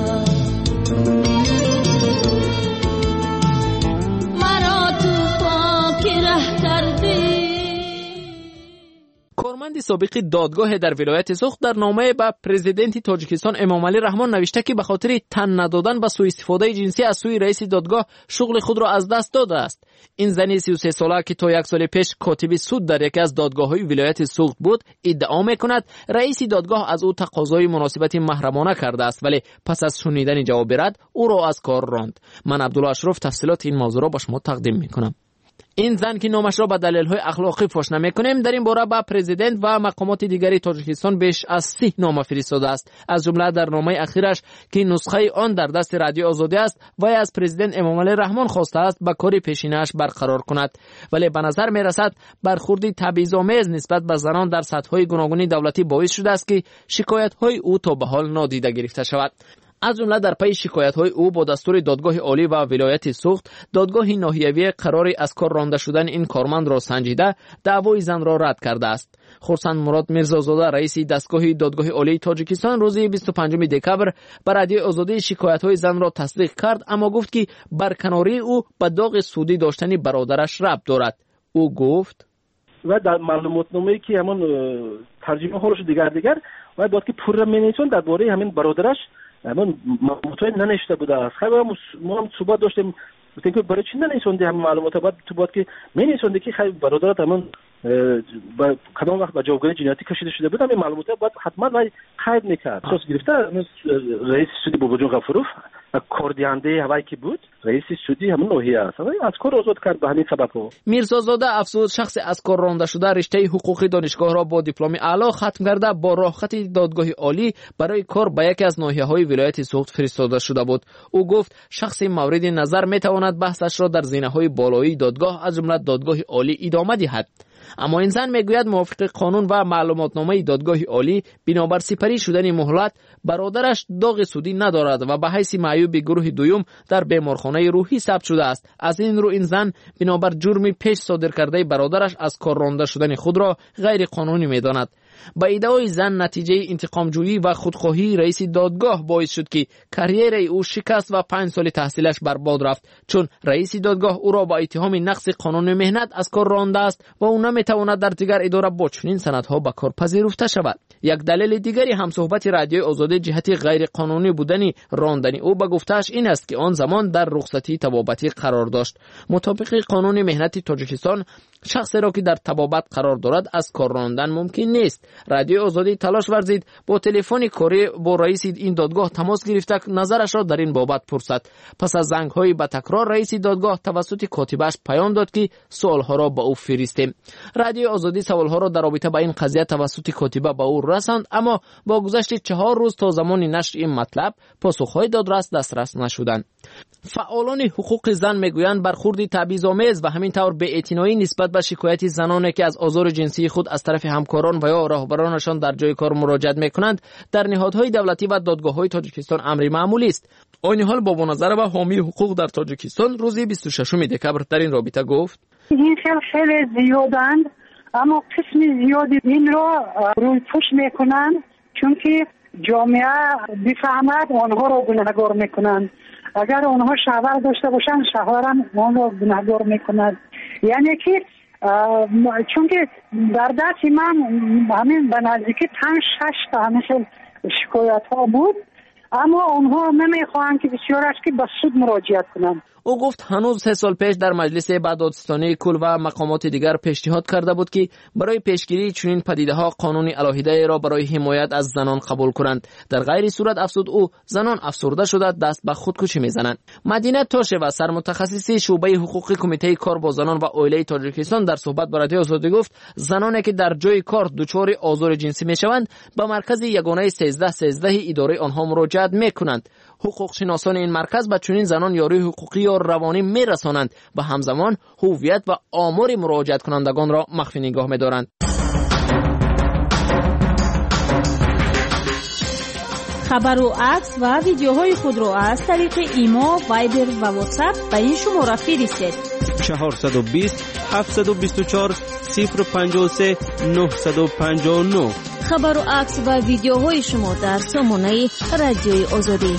S20: کارمند سابق دادگاه در ولایت سوخت در نامه به پرزیدنت تاجیکستان امامعلی رحمان نوشته که به خاطر تن ندادن و سوء استفاده جنسی از سوی رئیس دادگاه شغل خود را از دست داده است. این زنی سی و سه ساله که تا یک سال پیش کاتب سود در یکی از دادگاه‌های ولایت سوخت بود ادعا می‌کند رئیس دادگاه از او تقاضای مناسبت محرمانه کرده است، ولی پس از شنیدن جواب رد او را از کار راند. من عبدالله اشرف تفصیلات این موضوع را به شما تقدیم می‌کنم. این زن که نامش را به دلایل اخلاقی فاش نمی‌کنیم در این باره به پرزیدنت و مقامات دیگری تاجیکستان بیش از سی نامه فرستاده است. از جمله در نامه اخیرش که نسخه آن در دست رادیو آزادی است و از پرزیدنت امامعلی رحمان خواسته است به کار پیشینه‌اش برقرار کند، ولی به نظر می‌رسد برخوردی تبعیض‌آمیز نسبت به زنان در سطح‌های گوناگون دولتی باعث شده است که شکایت‌های او تا به حال نادیده گرفته شود. از جمله در پی شکایت‌های او با دستور دادگاه عالی و ولایت سوخت، دادگاه ناحیوی قرار از کار رانده شدن این کارمند را سنجیده دعوای زن را رد کرده است. خورسند مراد میرزازاده رئیس دستگاه دادگاه عالی تاجیکستان روز بیست و پنجم دکبر بر رادیو آزادی شکایت‌های زن را تصدیق کرد، اما گفت که برکناری او به داغ سودی داشتن برادرش ربط دارد. او گفت
S21: و در معلوماتنامه‌ای که همون ترجمه هاش دیگر دیگر و باید که پور مینیسون درباره همین برادرش من مطمئن ننشته بوده است. خیلی ما هم صحبت داشتیم گفتیم که برای چی ننیسونده همین معلومات بعد تو باید که مینیسونده که خیلی برادرت همون با کدام وقت به جوابگیری جنایتی کشیده شده بود همین معلومات باید حتما وای قید میکرد. اساس گرفته رئیس سودی باباجان غفورов کاردینده هوایی که بود رئیس سودی همون ناحیه است از کار آزاد کرد به همین سبب ها.
S20: میرزازاده افزود شخص از کار رانده شده رشته حقوقی دانشگاه را با دیپلم اعلی ختم کرده با راهخط دادگاه عالی برای کار به یکی از ناحیه‌های ولایت سوخت فرستاده شده بود. او گفت شخص مورد نظر میتواند بحثش را در زینه‌های بالایی دادگاه از جمله دادگاه عالی ادامه دهد. اما این زن میگوید موافق قانون و معلوماتنامه دادگاه عالی بنابر سپری شدن مهلت برادرش داغ سودی ندارد و به حیث معیوب گروه دوم در بیمارخانه روحی ثبت شده است. از این رو این زن بنابر جرم پیش صادر کرده برادرش از کار رانده شدن خود را غیر قانونی میداند. با ادعای زن نتیجه انتقام جویی و خودخواهی رئیس دادگاه باعث شد که کریر او شکست و پنج سال تحصیلش برباد رفت، چون رئیس دادگاه او را با اتهام نقض قانون مهنت از کار رانده است و او نمیتواند در دیگر اداره با چنین سندها به کار پذیرفته شود. یک دلیل دیگری هم صحبت رادیو آزادی جهت غیر قانونی بودن راندن او به گفتهش این است که آن زمان در رخصتی طبابتی قرار داشت. مطابق قانون مهنت تاجیکستان شخصی را که در طبابت قرار دارد از کار راندن ممکن نیست. رادیو آزادی تلاش ورزید با تلفن کاری با رئیس این دادگاه تماس گرفته نظرش را در این بابت پرسد. پس از زنگ‌های به تکرار رئیس دادگاه توسط کاتبش پیام داد که سوال‌ها را به او فرستیم. رادیو آزادی سوال‌ها را در رابطه با این قضیه توسط کاتبه به او رساند، اما با گذشت چهار روز تا زمان نشر این مطلب پاسخ‌های دادرس دسترس نشدند. فعالان حقوق زن میگویند برخوردی تبعیض‌آمیز و همینطور بی‌اعتنایی نسبت به شکایت زنانی که از آزار جنسی خود از طرف همکاران و یا راهبرانشان در جای کار مراجعت میکنند در نهادهای دولتی و دادگاه‌های تاجیکستان امری معمولی است. این حال بابا نظر و حامی حقوق در تاجیکستان روز بیست و ششم دکبر در این رابطه گفت:
S6: این خیلی خیلی زیادند، اما قسم زیادی این را روی پوش میکنند چون که جامعه بفهمد آنها را گناهکار میکنند. اگر آنها شوهر داشته باشند شوهرم آن را گناهکار میکند. یعنی که چون که در دست من همین به نزدیکی پنج شش تا همیشه شکایت ها بود، اما آنها نمیخواهند که بسیارش که به سود مراجعت کنند.
S20: او گفت هنوز سه سال پیش در مجلس بدادستانی کل و مقامات دیگر پیشنهاد کرده بود که برای پیشگیری چنین پدیده‌ها قانون علاهده را برای حمایت از زنان قبول کنند. در غیر صورت افسود او زنان افسرده شده دست به خودکشی میزنند. مدینه تاشوا سرمتخصص شعبه حقوقی کمیته کار با زنان و عائله تاجیکستان در صحبت با رادیو آزادی گفت زنانی که در جای کار دچار آزار جنسی میشوند به مرکز یگانه سیزده سیزده اداره آنها مراجعت میکنند. حقوق شناسان این مرکز به چنین زنان یاری حقوقی یا روانی میرسانند و همزمان هویت و آمار مراجعت کنندگان را مخفی نگاه می‌دارند.
S8: خبر و عکس و ویدیوهای خود را از طریق ایما، وایبر و واتساپ به این شماره فرستید:
S4: چهارصد و بیست هفتصد و بیست و چهار صفر پنجاه و سه نهصد و پنجاه و نه.
S1: خبر و عکس و ویدیوهای شما در سامانه رادیوی آزادی.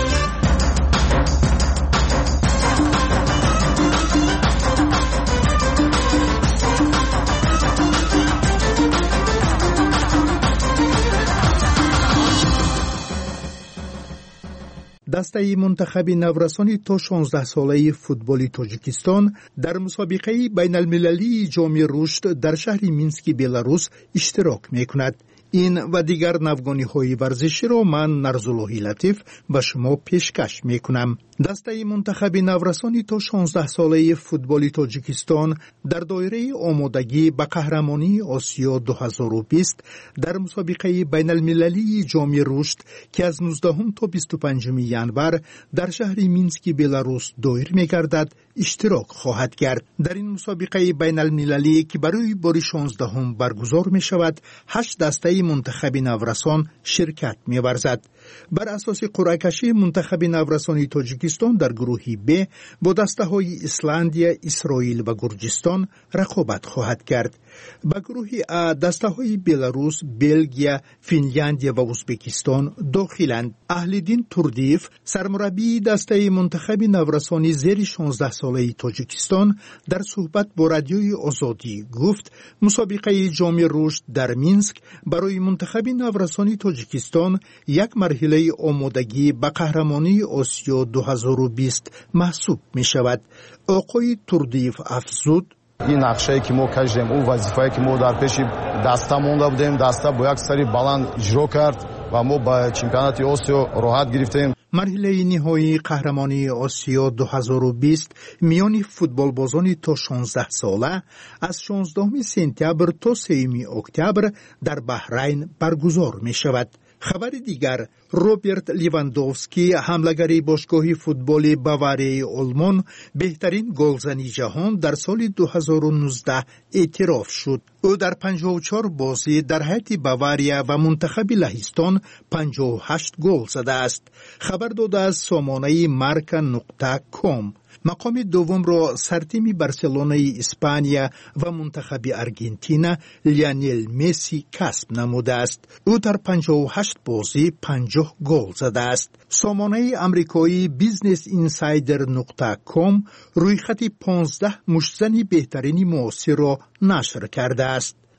S22: دسته منتخب نورسانی تا شانزده ساله فوتبال تاجیکستان در مسابقه بین المللی جام رشد در شهر مینسک بلاروس اشتراک میکند. این و دیگر نوگانی های ورزشی را من نرزاللهی لطیف به شما پیشکش میکنم. دسته منتخب نورسانی تا شانزده ساله فوتبال تاجیکستان در دایره آمادگی به قهرمانی آسیا دو هزار و بیست در مسابقه بین المللی جام رشد که از نوزدهم تا بیست و پنجم ژانویه در شهر مینسک بلاروس دایر می‌گردد اشتراک خواهد کرد. در این مسابقه بین المللی که برای بار شانزدهم برگزار می شود، هشت دسته منتخب نورسان شرکت می ورزد. بر اساس قرعه کشی منتخب نورسانی تاجیکستان در گروه ب با دسته های ایسلندیا، اسرائیل و گرجستان رقابت خواهد کرد. با گروه ا دسته های بلاروس، بلژیا، فنلاندیا و ازبکستان داخلند. اهلدین توردیف سرمربی دسته منتخب نورسانی زیر شانزده ساله تاجیکستان در صحبت با رادیوی آزادی گفت مسابقه جام رشد در مینسک برای منتخب نورسانی تاجیکستان یک مرحله آمادگی به قهرمانی آسیا دو هزار و بیست محسوب می شود. آقای توردیف افزود:
S23: این نقشه‌ای که ما کشیدیم، اون وظیفه‌ای که ما در پیش دسته مونده بودیم، دسته با یک سری بلند اجرا کرد و ما با چمپیونات آسیا راحت گرفتیم.
S22: مرحله نهایی قهرمانی آسیا دو هزار و بیست میان فوتبال بازان تا شانزده ساله از شانزدهم سپتامبر تا سوم اکتبر در بحرین برگزار می شود. خبر دیگر: روبرت لیواندوفسکی حمله‌گر باشگاه فوتبال باواری آلمان بهترین گلزنی جهان در سال دو هزار و نوزده اعتراف شد. او در پنجاه و چهار بازی در حیاط باواریا و منتخب لهستان پنجاه و هشت گل زده است. خبر داده از سامانه مارکا نقطه کام. مقام دوم را سرتیم بارسلونای اسپانیا و منتخب آرژانتین لیونل مسی کسب نموده است. او در پنجاه و هشت بازی پنجاه گل زده است. سامانه آمریکایی بیزنس اینسایدر نقطه کام روی خط پانزده مشتزن بهترین معاصر را نشر کرده است.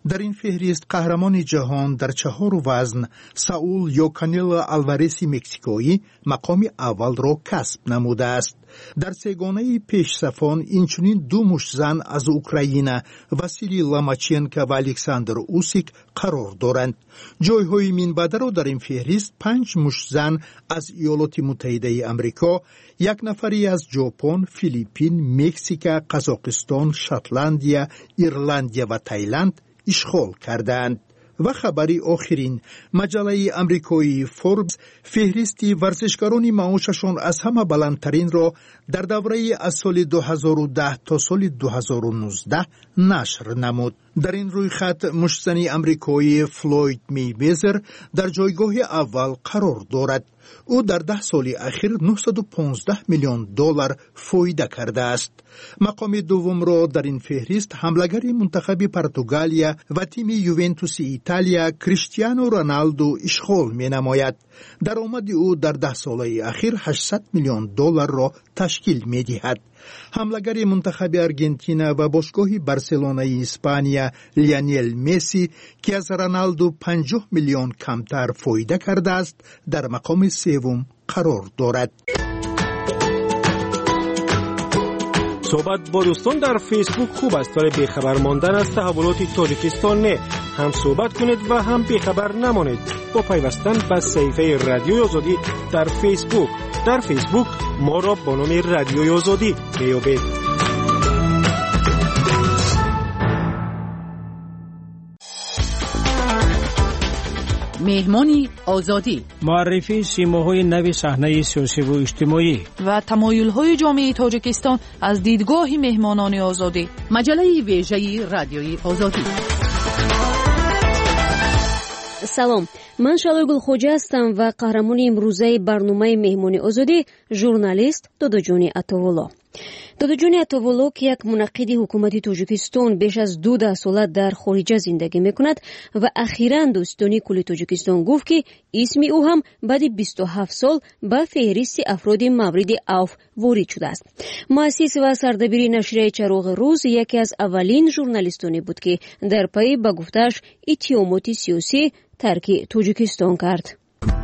S22: در این فهرست قهرمان جهان در چهار وزن ساول یا کانیلو آلوارز مکزیکویی مقام اول را کسب نموده است. در سگانه پیشصفان اینچنین دو مشتزن از اوکراین واسیلی لاماچنکو و الکساندر اوسیک قرار دارند. جایهای منبعد را در این فهرست پنج مشتزن از ایالات متحده آمریکا، یک نفری از ژاپن، فیلیپین، مکزیک، قزاقستان، شاتلندیا، ایرلندیا و تایلند اشغال کردند. و خبری آخرین، مجله آمریکایی فوربس فهرستی ورزشکاران معاششان از همه بلندترین را در دوره از سال دو هزار و ده تا سال دو هزار و نوزده نشر نمود. در این روی خط مشتزن آمریکایی فلوید میوزر در جایگاه اول قرار دارد. او در ده سال اخیر نهصد و پانزده میلیون دلار فایده کرده است. مقام دوم را در این فهرست حملگر منتخب پرتغالیا و تیم یوونتوس ایتالیا کریستیانو رونالدو اشغال می نماید. درآمد او در ده سال اخیر هشتصد میلیون دلار را تشکیل می دهد. حملگر منتخب ارژانتین و باشگاه بارسلونای اسپانیا لیونل مسی که از رونالدو پنجاه میلیون کمتر فایده کرده است در مقام سوم قرار دارد.
S13: صحبت با دوستان در فیسبوک خوب است، ولی بیخبر ماندن از تحولات تاجیکستان نه. هم صحبت کنید و هم بیخبر نمانید با پیوستن به صفحه رادیوی آزادی در فیسبوک. در فیسبوک ما را با نام رادیوی آزادی بیابید.
S14: مهمانی آزادی،
S2: معرفی سیماهای نو صحنه سیاسی و اجتماعی
S14: و تمایل‌های جامعه تاجیکستان از دیدگاه مهمانان آزادی. مجله ویژه رادیوی آزادی.
S1: سلام، من شالوی گلخوجه هستم و قهرمان امروزه برنامه مهمانی آزادی ژورنالیست دوداجان عطاوالله. دوداجان عطاوالله که یک منعقد حکومت تاجیکستان بیش از دو ده ساله در خارج زندگی میکند و اخیراً دوستانی کل تاجیکستان گفت که اسم او هم بعد بیست و هفت سال به فهرست افراد مورد عفو وارد شده است. مؤسس و سردبیر نشریه چراغ روز یکی از اولین ژورنالیستانی بود که در پی به گفتش اتهامات سیاسی ترک تاجیکستان کرد.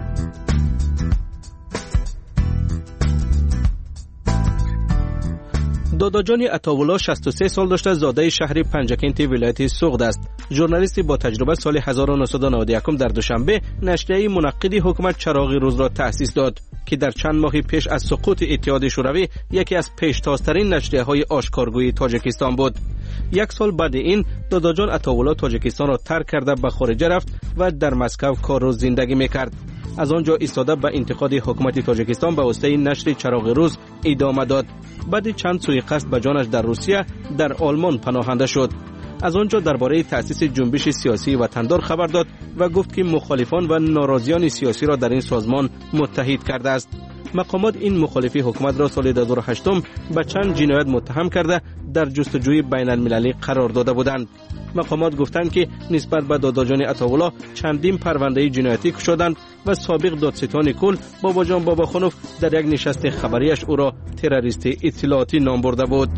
S4: دوداجان عطاوالله شصت و سه سال داشته، زاده شهر پنجکنت ولایت سوغد است. ژورنالیستی با تجربه سال هزار و نهصد و نود و یک در دوشنبه نشریه منعقد حکومت چراغ روز را تأسیس داد که در چند ماه پیش از سقوط اتحاد شوروی یکی از پیشتازترین نشریه‌های آشکارگویی تاجیکستان بود. یک سال بعد این دوداجان عطاوالله تاجیکستان را ترک کرده به خارج رفت و در مسکو کار و زندگی میکرد. از آنجا ایستاده به انتقاد حکومت تاجیکستان به واسطه نشر چراغ روز ادامه داد. بعد چند سوءقصد به جانش در روسیه در آلمان پناهنده شد. از آنجا درباره تأسیس جنبش سیاسی وطندار خبر داد و گفت که مخالفان و ناراضیان سیاسی را در این سازمان متحد کرده است. مقامات این مخالفی حکومت را سال دو هزار و هشت به چند جنایت متهم کرده در جستجوی بین المللی قرار داده بودند. مقامات گفتند که نسبت به دوداجان عطاوالله چندین پرونده جنایتی گشودند و سابق دادستان کل باباجان باباخانوف در یک نشست خبریش او را تروریست اطلاعاتی نام برده بود.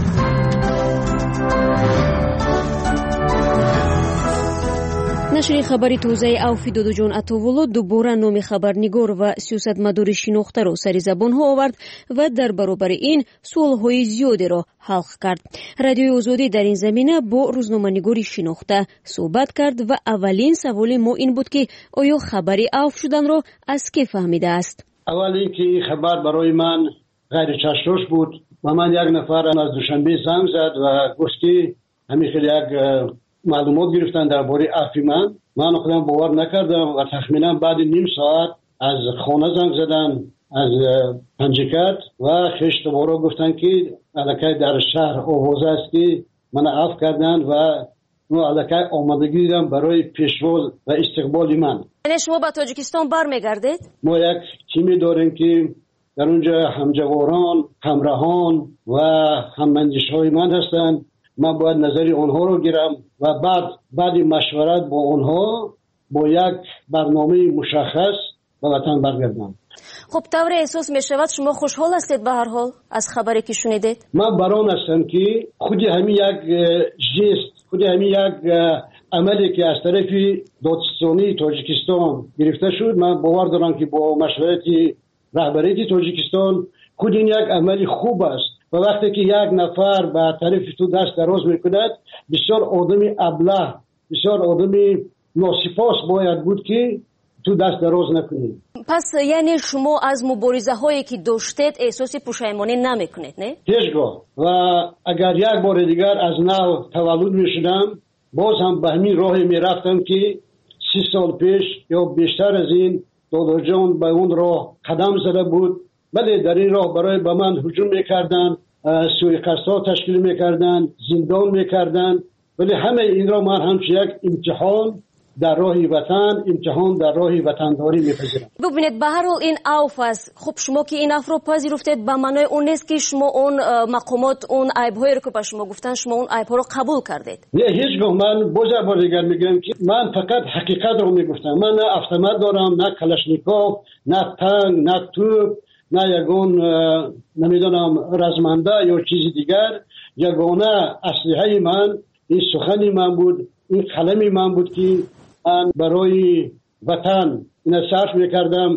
S1: نشر خبری توزیع عفو دوداجان عطاوالله دوباره نام خبرنگار و سیاستمدار شناخته را سر زبان ها آورد و در برابر این سوالهای زیادی را حل کرد. رادیوی آزادی در این زمینه با روزنامه‌نگار شناخته صحبت کرد و اولین سوال ما این بود که آیا خبری عفو شدن را از کی فهمیده است؟
S3: اول اینکه این خبر برای من غیر چشم‌دوش بود و من یک نفر از دوشنبه زنگ زد و گفت که همین خیلی یک معلومات گرفتن درباره عفو من. من خودم باور نکردم و تخمینا بعد نیم ساعت از خانه زنگ زدن از پنجکت و خیش دوباره گفتن که الکی در شهر آوازه است که من عفو کردن و ما الکی آمادگی دیدم برای پیشرو و استقبال من.
S1: یعنی شما به تاجیکستان برمیگردید؟
S3: ما یک تیمی داریم که در اونجا همجواران، همراهان و هماندیش‌های من هستند. من باید نظری آنها رو گیرم و بعد بعد مشورت با آنها با یک برنامه مشخص به وطن برگردم.
S1: خب طور احساس می شود شما خوشحال هستید به هر حال از خبری که شنیدید؟
S3: من بران هستم که خود همین یک جست، خود همین یک عملی که از طرف دادستانی تاجیکستان گرفته شد، من باور دارم که با مشورت رهبری تاجیکستان خود این یک عملی خوب است و وقتی که یک نفر به طرف تو دست دراز میکند بسیار آدمی ابله، بسیار آدمی ناسپاس باید بود که تو دست دراز نکنید.
S1: پس یعنی شما از مبارزه هایی که داشتید احساس پشیمانی نمیکنید نه؟
S3: هیچگاه. و اگر یک بار دیگر از نو تولد میشدم باز هم به همین راهی میرفتم که سی سال پیش یا بیشتر از این دادا جان به اون راه قدم زده بود. ولی در این راه برای به من هجوم میکردن، سوءقصدها تشکیل میکردن، زندان میکردن، ولی همه این را من همچه یک امتحان در راه وطن، امتحان در راه وطنداری میپذیرم.
S1: ببینید به هر حال این عفو است. خب شما که این عفو رو پذیرفتید به معنای اون نیست که شما اون مقامات اون عیب‌هایی رو که به شما گفتن شما اون عیب‌ها رو قبول کردید.
S3: نه هیچگاه. من باز بار دیگر میگم که من فقط حقیقت رو میگفتم. من نه автомат دارم، نه کلاشنیکوف، نه تانک، نه توپ، نه یگون نمیدونم رزمنده یا چیزی دیگر. یگانه اسلحه من این سخنی من بود، این کلمی من بود که من برای وطن این صرف میکردم.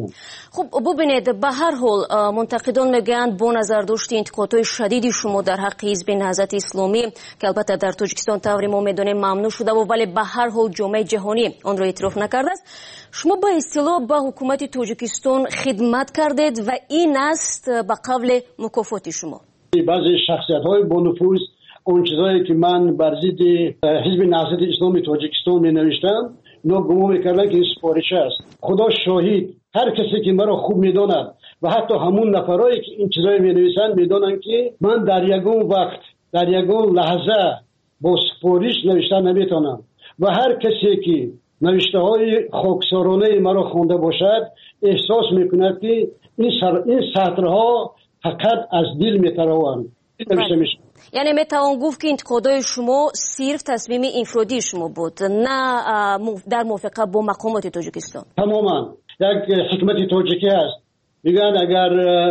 S1: خب ببینید به هر حال منتقدان میگن با نظر داشت انتقادهای شدیدی شما در حق حزب نهضت اسلامی که البته در تاجیکستان طوری ما میدونیم ممنوع شده و ولی به هر حال جامعه جهانی آن را اعتراف نکرده است. شما به اصطلاح به حکومت تاجیکستان خدمت کردید و این است به قبل مکافات شما.
S3: بعضی شخصیت‌های با نفوذ اون چیزایی که من بر ضد حزب نهضت اسلامی تاجیکستان می نوشتم اینا گمان میکردن که این سفارش است. خدا شاهد هر کسی که مرا خوب میداند و حتی همون نفرایی که این چیزایی می نویسند میدانند که من در یگون وقت در یگون لحظه با سفارش نوشتن نمیتونم و هر کسی که نوشته های خاکسارانه مرا خوانده باشد احساس میکند که این سر این سطرها فقط از دل میتراوند.
S1: یعنی میتوان گفت که انتقادهای شما صرف تصمیم انفرادی شما بود نه در موافقت با مقامات تاجیکستان؟
S3: تماما یک حکمت تاجیکی هست، میگن اگر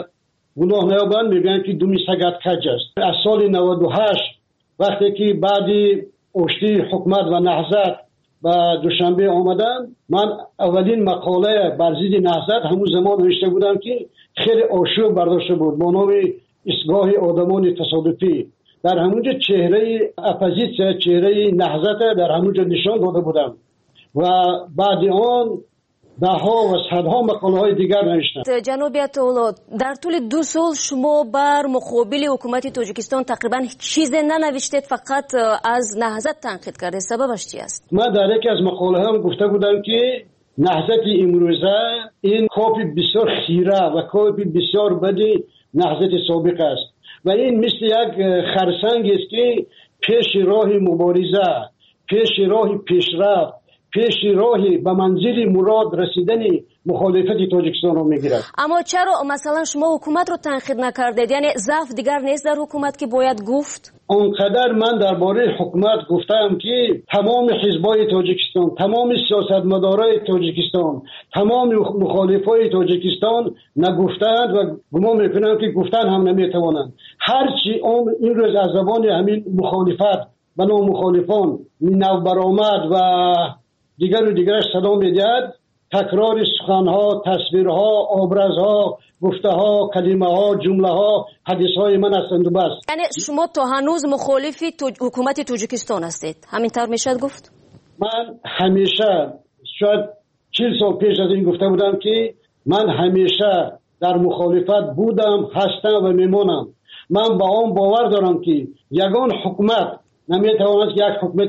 S3: گناه نیابند میگن که دومی سگت کج است. از سال نود و هشت وقتی که بعدی اشتی حکومت و نهضت به دوشنبه آمدم من اولین مقاله بر ضد نهضت همون زمان نوشته بودم که خیلی آشوب برداشته بود با نام اصلاح آدمان تصادفی. در همونجا چهره اپوزیسیون، چهره نهضت در همونجا نشان داده بودم و بعد آن ده ها و صدها مقاله های دیگر نوشتم.
S1: جناب عطاالله در طول دو سال شما بر مقابل حکومت تاجیکستان تقریبا چیزی ننوشتید، فقط از نهضت تنقید کردید. سببش چی است؟
S3: من در یکی از مقاله هم گفته بودم که نهضت امروزه این کاپی بسیار خیره و کاپی بسیار بدی نهضت سابق است و این مثل یک خرسنگ است که پیش راه مبارزه، پیش راه پیشرفت، پیش راه به منزل مراد رسیدن مخالفت تاجیکستان رو میگیرد.
S1: اما چرا مثلا شما حکومت رو تنقید نکردید؟ یعنی ضعف دیگر نیست در حکومت که باید گفت؟
S3: آنقدر من درباره حکومت گفتم که تمام حزبای تاجیکستان، تمام سیاستمدارای تاجیکستان، تمام مخالفای تاجیکستان نگفتند و گمان میکنم که گفتن هم نمیتوانند. هرچی این روز از زبان همین مخالفت و نام مخالفان نو برآمد و دیگر و دیگرش صدا میدهد، تکرار سخنها، تصویرها، آبرزها، گفته‌ها، کلمه‌ها، جمله‌ها، حدیث‌های من هستند و بس.
S1: یعنی شما تا هنوز مخالف توج... حکومت تاجیکستان هستید؟ همینطور میشد گفت؟
S3: من همیشه شاید چهل سال پیش از این گفته بودم که من همیشه در مخالفت بودم، هستم و میمونم. من با آن باور دارم که یگان حکومت نمیتواند یک حکومت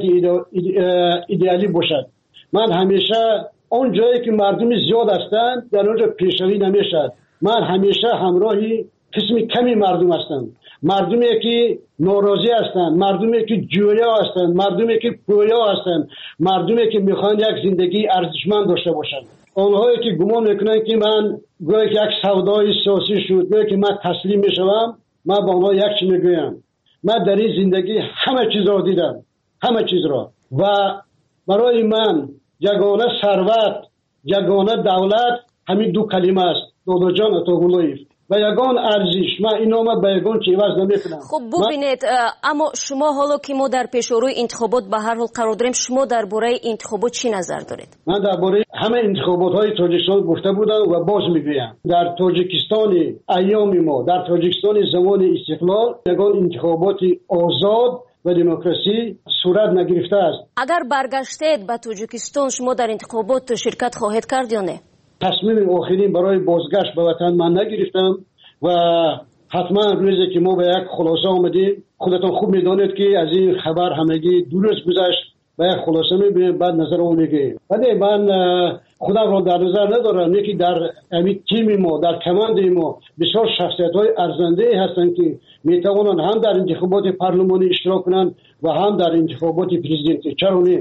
S3: ایدئالی باشد. من همیشه اون جایی که مردم زیاد هستند در اونجا پیشروی نمیشد. من همیشه همراهی قسم کمی مردم هستم. مردمی که ناراضی هستند، مردمی که جویا هستند، مردمی که پویا هستند، مردمی که میخوان یک زندگی ارزشمند داشته باشند. آنهایی که گمان میکنن که من گویا یک سودای سیاسی شد، گویا که من تسلیم میشوم، من با آنها یک چیز میگویم. من در این زندگی همه چیز را دیدم، همه چیز را، و برای من یگانه ثروت، یگانه دولت همین دو کلمه است: دادا جان عطاالله. و یگان ارزش من اینو ما به یگان چی عوض نمیکنم.
S1: خب ببینید اما شما حالا که ما در پیشروی انتخابات به هر حال قرار داریم، شما درباره انتخابات چی نظر دارید؟
S3: من درباره همه انتخابات های تاجیکستان گفته بودم و باز میگویم در تاجیکستان ایام ما، در تاجیکستان زمان استقلال یگان انتخابات آزاد و دموکراسی صورت نگرفته است.
S1: اگر برگشتید به تاجیکستان شما در انتخابات شرکت خواهید کرد یا نه؟
S3: تصمیم آخرین برای بازگشت به وطن من نگرفتم و حتما روزی که ما به یک خلاصه آمدیم، خودتان خوب میدانید که از این خبر همگی درست گذشت، به یک خلاصه میبینیم بعد نظر اون میگیم. ولی من خودم را در نظر ندارم، یکی در همین تیم ما، در کماند ما بسیار شخصیت های ارزنده هستند که میتوانند هم در انتخابات پارلمانی اشتراک کنند و هم در انتخابات پرزیدنتی. چرا نه؟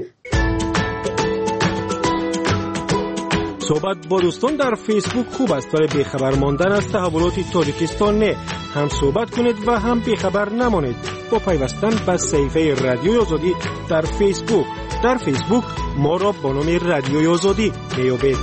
S13: صحبت با دوستان در فیسبوک خوب است، ولی بیخبر ماندن از تحولات تاجیکستان نه. هم صحبت کنید و هم بیخبر نمانید با پیوستن به صفحه رادیوی آزادی در فیسبوک. در فیسبوک ما را با نام رادیوی آزادی میابید.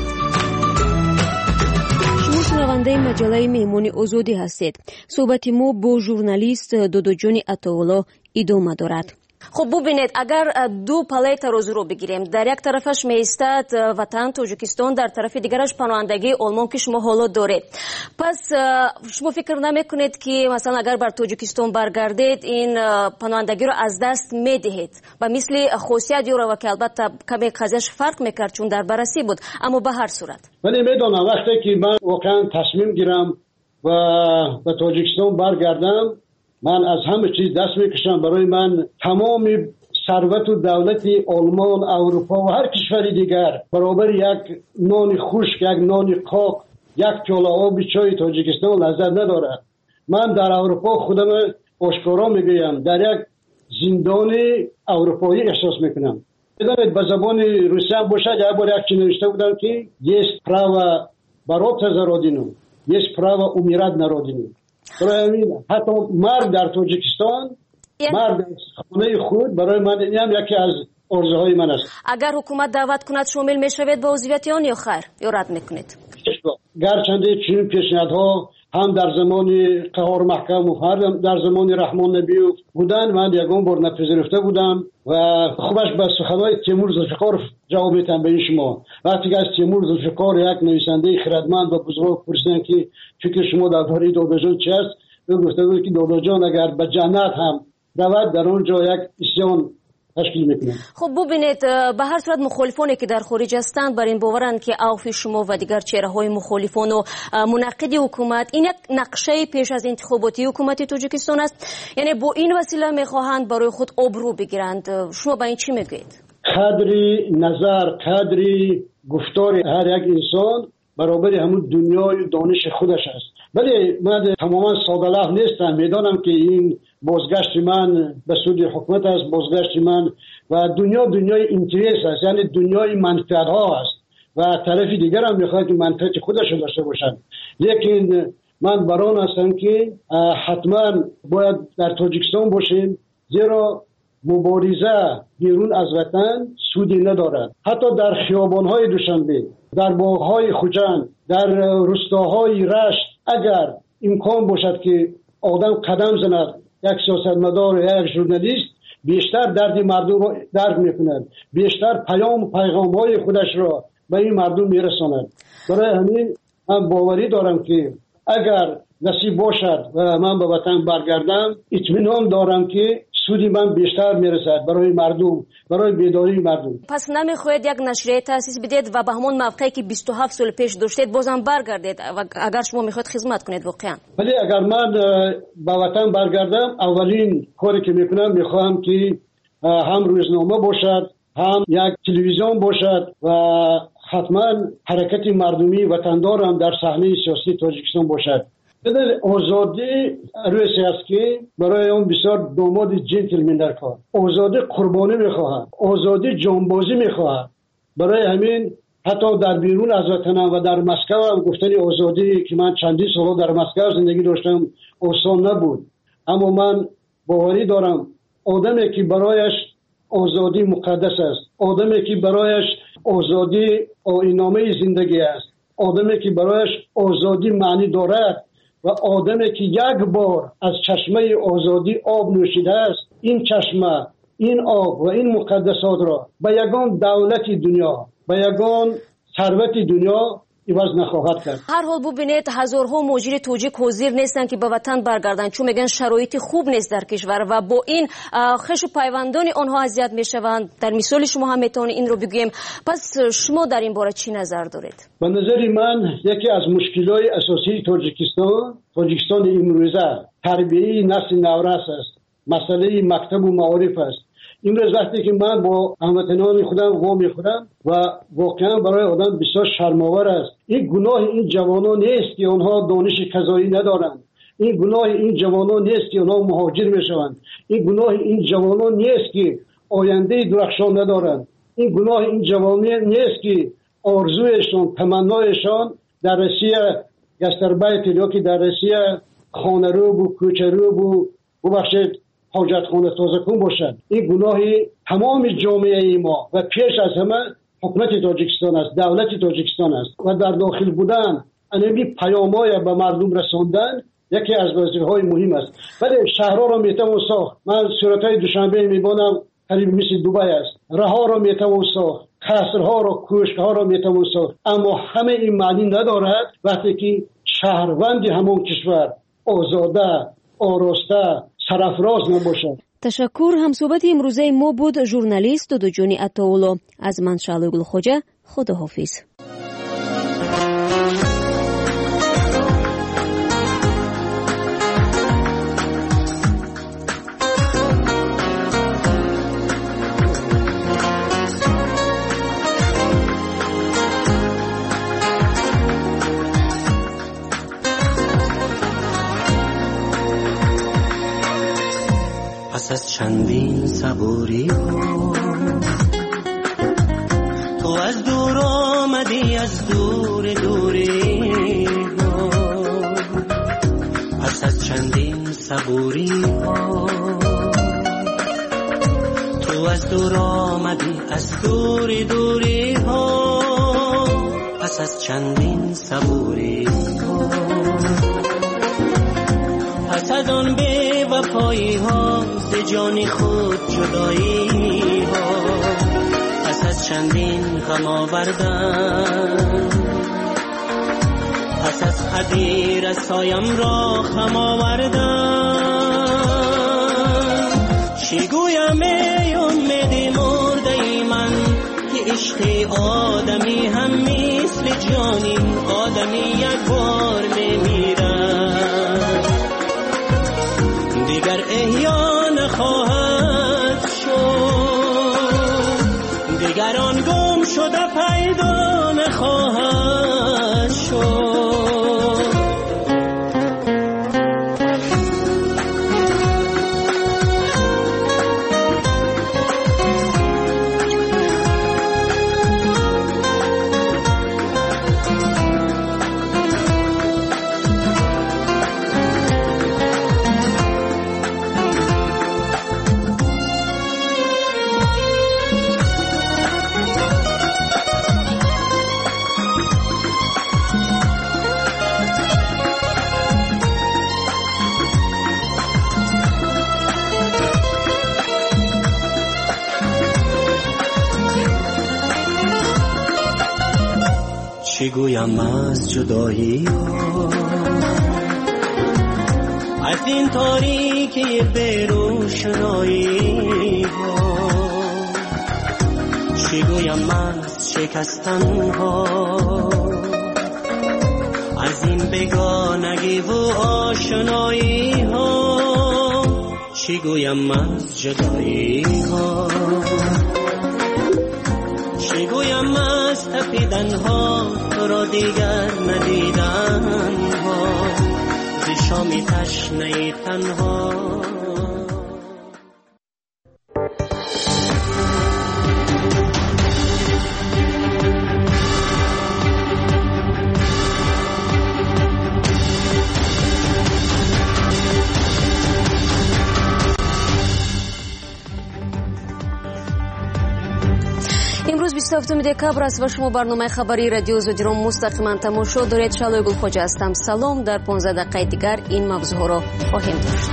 S1: شما شنونده مجله مهمون آزادی هستید. صحبت ما با ژورنالیست دودوجان عطاالله ادامه دارد. خب ببینید، اگر دو پله ترازو رو بگیریم، در یک طرفش میستد وطن تاجیکستان، در طرف دیگرش پناهندگی آلمان که شما حالا دارید. پس شما فکر نمیکنید که مثلا اگر بر تاجیکستان برگردید این پناهندگی رو از دست میدهید؟ و مثل خاصیت یورو که البته کمی قضیهش فرق میکرد چون در بررسی بود، اما به هر صورت
S3: ولی میدونم وقتی که من واقعا تصمیم گیرم و به تاجیکستان برگردم، من از همه چیز دست میکشم. برای من تمام ثروت و دولت آلمان، اروپا و هر کشور دیگر برابر یک نان خشک، یک نان قاق، یک پیاله آب چای تاجیکستان لذت ندارد. من در اروپا خودم آشکارا میگویم در یک زندان اروپایی احساس میکنم. بدانید به زبان روسی هم باشد، یک بار یک چی نوشته بودم که есть право бороться за родину, есть право умирать на родине. برای حتی مرد در تاجیکستان، مرد در خانه خود، برای من این هم یکی از آرزوهای من است.
S1: اگر حکومت دعوت کند شامل میشوید به عضویت آن یا خیر یا رد میکنید؟
S3: گرچنده چنین پیشنهادها هم در زمان قهار محکم و هم در زمان رحمان نبیوف بودن، من یگان بار نپذیرفته بودم و خوبش به سخنهای تیمور ذوالفقار جواب میدم به شما. وقتی که از تیمور ذوالفقار یک نویسنده خردمند و بزرگ پرسیدن که فکر شما درباره داداجان چی است، او گفته بود که داداجان اگر به جنت هم رود در اونجا یک اسیان تشکیل میکنه.
S1: خب ببینید، به هر صورت مخالفانی که در خارج هستند بر این باورند که عوف شما و دیگر چهره های مخالفان و منقد حکومت این یک نقشه پیش از انتخاباتی حکومت تاجیکستان است، یعنی با این وسیله میخواهند برای خود آبرو بگیرند. شما با این چی میگویید؟
S3: قدری نظر، قدری گفتار هر یک انسان برابر همون دنیای دانش خودش است. ولی من تماما ساده لوح نیستم، میدانم که این بازگشت من به سود حکومت است، بازگشت من و دنیا دنیای اینترس است، یعنی دنیای منفعت ها است و طرف دیگر هم میخواد که منفعت خودش داشته باشند. لیکن من بران هستم که حتما باید در تاجیکستان باشیم، زیرا مبارزه بیرون از وطن سودی ندارد. حتی در خیابان‌های دوشنبه، در باغ‌های خوجند، در روستاهای رشت، اگر امکان باشد که آدم قدم زند، یک سیاستمدار یا یک ژورنالیست بیشتر درد مردم را درک میکند، بیشتر پیام و پیغام‌های خودش را به این مردم میرساند. برای همین من باوری دارم که اگر نصیب باشد و من به وطن برگردم، اطمینان دارم که سودی من بیشتر میرسد برای مردم، برای بیداری مردم.
S1: پس نمیخواید یک نشریه تاسیس بدید و به همون موقعی که بیست و هفت سال پیش داشتید بازم برگردید اگر شما میخواید خدمت کنید واقعا؟
S3: ولی اگر من به وطن برگردم، اولین کاری که میکنم میخواهم که هم روزنامه باشد، هم یک تلویزیون باشد و حتما حرکت مردمی وطندار هم در صحنه سیاسی تاجیکستان باشد. بدل آزادی رویسی است که برای اون بسیار داماد جنتلمن در کار. آزادی قربانی میخواهد، آزادی جانبازی میخواهد. برای همین حتی در بیرون از وطنم و در مسکو هم گفتن آزادی که من چندی سال در مسکو زندگی داشتم آسان نبود، اما من باوری دارم آدمی که برایش آزادی مقدس است، آدمی که برایش آزادی آیین‌نامه زندگی است، آدمی که برایش آزادی معنی دارد، و آدمی که یک بار از چشمه آزادی آب نوشیده است، این چشمه، این آب و این مقدسات را به یگان دولت دنیا، به یگان ثروت دنیا عوض نخواهد کرد.
S1: هر حال ببینید هزارها مهاجر توجیک حاضر نیستن که به وطن برگردن، چون میگن شرایط خوب نیست در کشور و با این خوش و پیوندان آنها اذیت میشوند. در مثال شما هم میتونید این رو بگیم. پس شما در این باره چی نظر دارید؟
S3: به نظر من یکی از مشکلات اساسی تاجیکستان تاجیکستان امروزه تربیه نسل نورس است، مسئله مکتب و معارف است. امروز وقتی که من با هموطنان خودم وا میخورم و واقعا برای آدم بسیار شرم‌آور است. این گناه این جوانان نیست که آنها دانش قضایی ندارند. این گناه این جوانان نیست که آنها مهاجر میشوند. این گناه این جوانان نیست که آینده درخشان ندارند. این گناه این جوانان نیست که آرزویشان، تمنایشان در روسیه گستربیت یا که در روسیه خانه رو و کوچه رو و ببخشید حاجت خانه تازه کن باشد. این گناهی تمام جامعه ما و پیش از همه حکومت تاجیکستان است، دولت تاجیکستان است و در داخل بودن انمی پیام‌های به مردم رساندن یکی از وظیفه‌های مهم است. ولی شهرها را میتوان ساخت. من صورت‌های دوشنبه میبینم قریب مثل دبی است. رها را میتوان ساخت، قصرها را، کوشک‌ها را میتوان ساخت، اما همه این معنی ندارد وقتی که شهروند همون کشور آزاده، آراسته، سرافراز نباشد.
S1: تشکر. همصحبت امروزه ما بود ژورنالیست دودجانی عطاولو. از من شعله گلخوجه. خداحافظ.
S7: پس از چندین صبوری ها تو از دور آمدی، از دور دوری ها. پس از چندین صبوری ها تو از دور آمدی، از دور دوری ها. پس از چندین صبوری ها، پس از آن بی وفایی ها، ز جان خود جدایی ها. پس از چندین غم آوردن، پس از حدی رسایم را خم آوردن. چی گویم ای امید مرده ای من که عشق آدمی هم مثل جانی آدمی یک بار میمیرد، دیگر احیا نخواهد شد، دیگر آن گم شده پیدا نخواهد شد. چی گویم از جدایی ها، از این تاریکی بیروشنایی ها. چی گویم از شکستن ها، از این بگانگی و آشنایی ها. چی گویم از جدایی ها، چی گویم از تپیدن ها، تو را دیگر ندیدن ها، ز شامی تشنه تنها.
S1: بیست و هفتم دکبر است و شما برنامه خبری رادیو زوجرام مستقیما تماشا دارید. شالوی گلخوجه هستم. سلام. در پانزده دقیقه دیگر این موضوع را خواهیم داشت.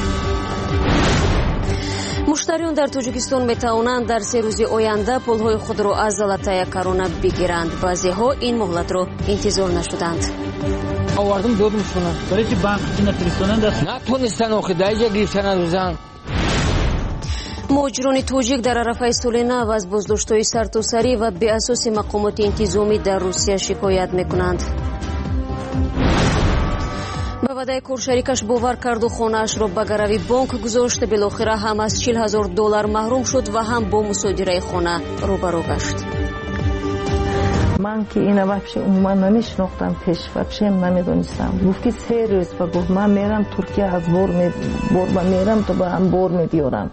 S1: مشتریان در توجیکستان میتوانند در سه روز آینده پولهای خود را از زلاتای کرونا بگیرند. بعضی‌ها این مهلت را انتظار نشدند.
S2: آوردم دادم شونا برای چی بانک نفرستادن دست نتونستن آخه دایجا گرفتن روزان.
S1: مهاجران توجیک در عرفه سولنا و از بازداشت‌های سرتاسری و به اساس مقامات انتظامی در روسیه شکایت میکنند. به وعده کور شریکش باور کرد و خانه‌اش را به گروی بانک گذاشت. بالاخره هم از چهل هزار دلار محروم شد و هم با مصادره خانه روبرو گشت.
S9: من که این وقتی عموما نمیشناختم، پیش وقتی هم نمیدونستم. گفتی سه روز و گفت من میرم ترکیه، از بور می بور میرم تو به هم بور میدیارم.